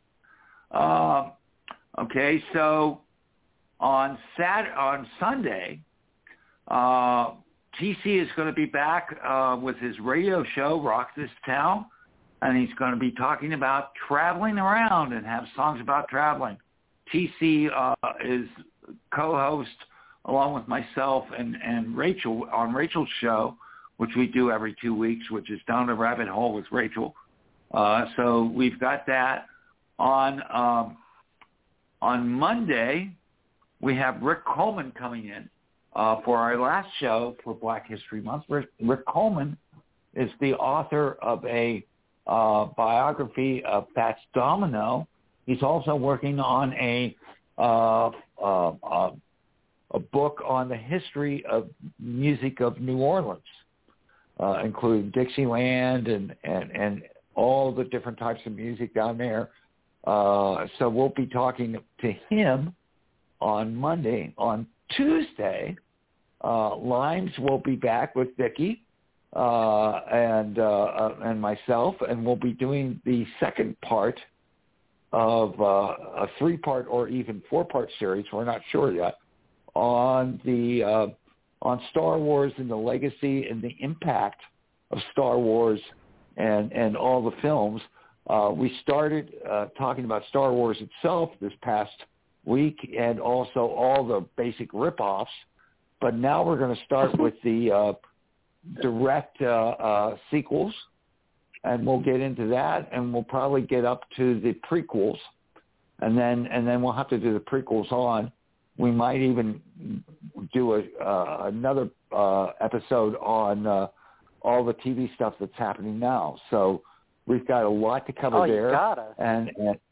okay, so on Sunday, TC is going to be back with his radio show, Rock This Town, and he's going to be talking about traveling around and have songs about traveling. TC is co-host along with myself and Rachel on Rachel's show, which we do every 2 weeks, which is Down the Rabbit Hole with Rachel. So we've got that. On Monday, we have Rick Coleman coming in for our last show for Black History Month. Rick Coleman is the author of a biography of Fats Domino. He's also working on a book on the history of music of New Orleans, including Dixieland and all the different types of music down there. So we'll be talking to him on Monday. On Tuesday, Limes will be back with Vicki and myself, and we'll be doing the second part of a 3-part or even 4-part series. We're not sure yet on Star Wars and the legacy and the impact of Star Wars and all the films. We started talking about Star Wars itself this past week and also all the basic rip-offs, but now we're going to start with the direct sequels, and we'll get into that, and we'll probably get up to the prequels, and then we'll have to do the prequels on. We might even do another episode on all the TV stuff that's happening now. So we've got a lot to cover there. You gotta. And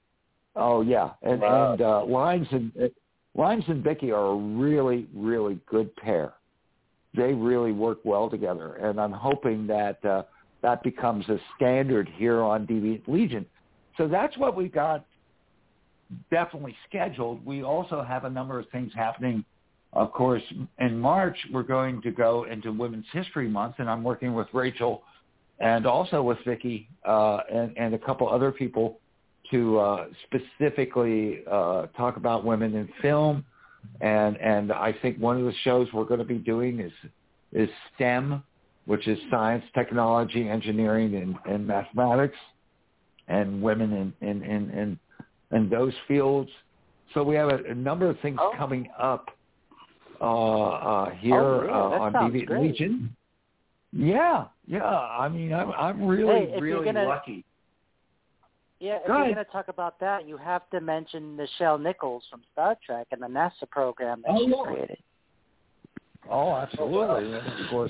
Limes and Vicki are a really, really good pair. They really work well together, and I'm hoping that that becomes a standard here on Deviant Legion. So that's what we've got definitely scheduled. We also have a number of things happening. Of course, in March, we're going to go into Women's History Month, and I'm working with Rachel and also with Vicki and a couple other people to specifically talk about women in film. And I think one of the shows we're going to be doing is STEM, which is science, technology, engineering, and mathematics, and women in those fields. So we have a number of things coming up here on Deviant Legion. Yeah. I mean, I'm really lucky. Yeah, if you're going to talk about that, you have to mention Nichelle Nichols from Star Trek and the NASA program that she created. Oh, absolutely. And of course,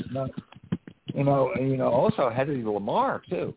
also Hedy Lamarr too.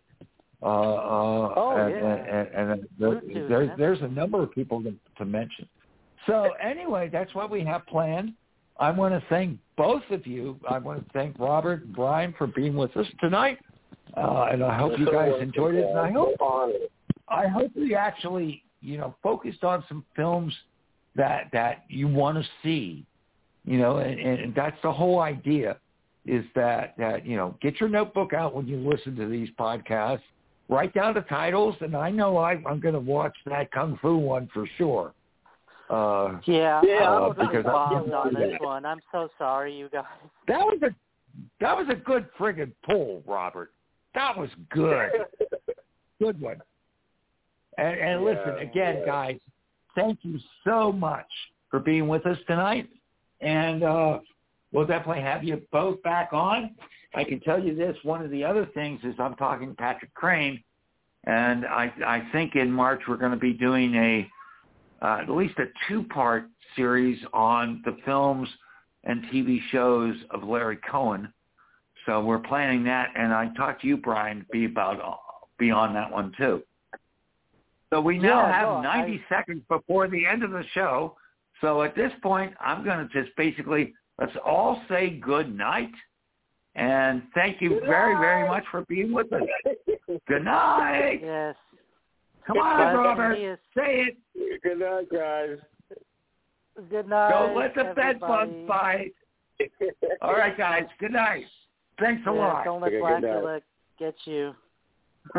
And there's a number of people to mention. So anyway, that's what we have planned. I want to thank both of you. I want to thank Robert and Brian for being with us tonight, and I hope you guys enjoyed it. And I hope we actually, focused on some films that you want to see, and that's the whole idea, is that get your notebook out when you listen to these podcasts, write down the titles, and I know I'm going to watch that Kung Fu one for sure. I'm because bombed on this one. I'm so sorry, you guys. That was a good friggin' pull, Robert. That was good. Good one. And listen, again, guys, thank you so much for being with us tonight. And we'll definitely have you both back on. I can tell you this, one of the other things is I'm talking to Patrick Crane, and I think in March we're going to be doing at least a 2-part series on the films and TV shows of Larry Cohen. So we're planning that, and I talked to you, Brian, be on that one too. So we now have 90 seconds before the end of the show. So at this point, I'm going to just basically, let's all say good night. And thank you very, very much for being with us. Good night. Yes. Come on, Robert. Say it. Good night, guys. Good night. Don't let the bed bugs bite. All right, guys. Good night. Thanks a lot. Don't let Blackula get you.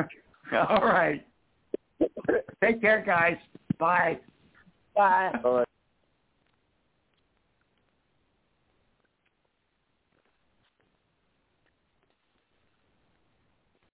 All right. Take care, guys. Bye. Bye. All right.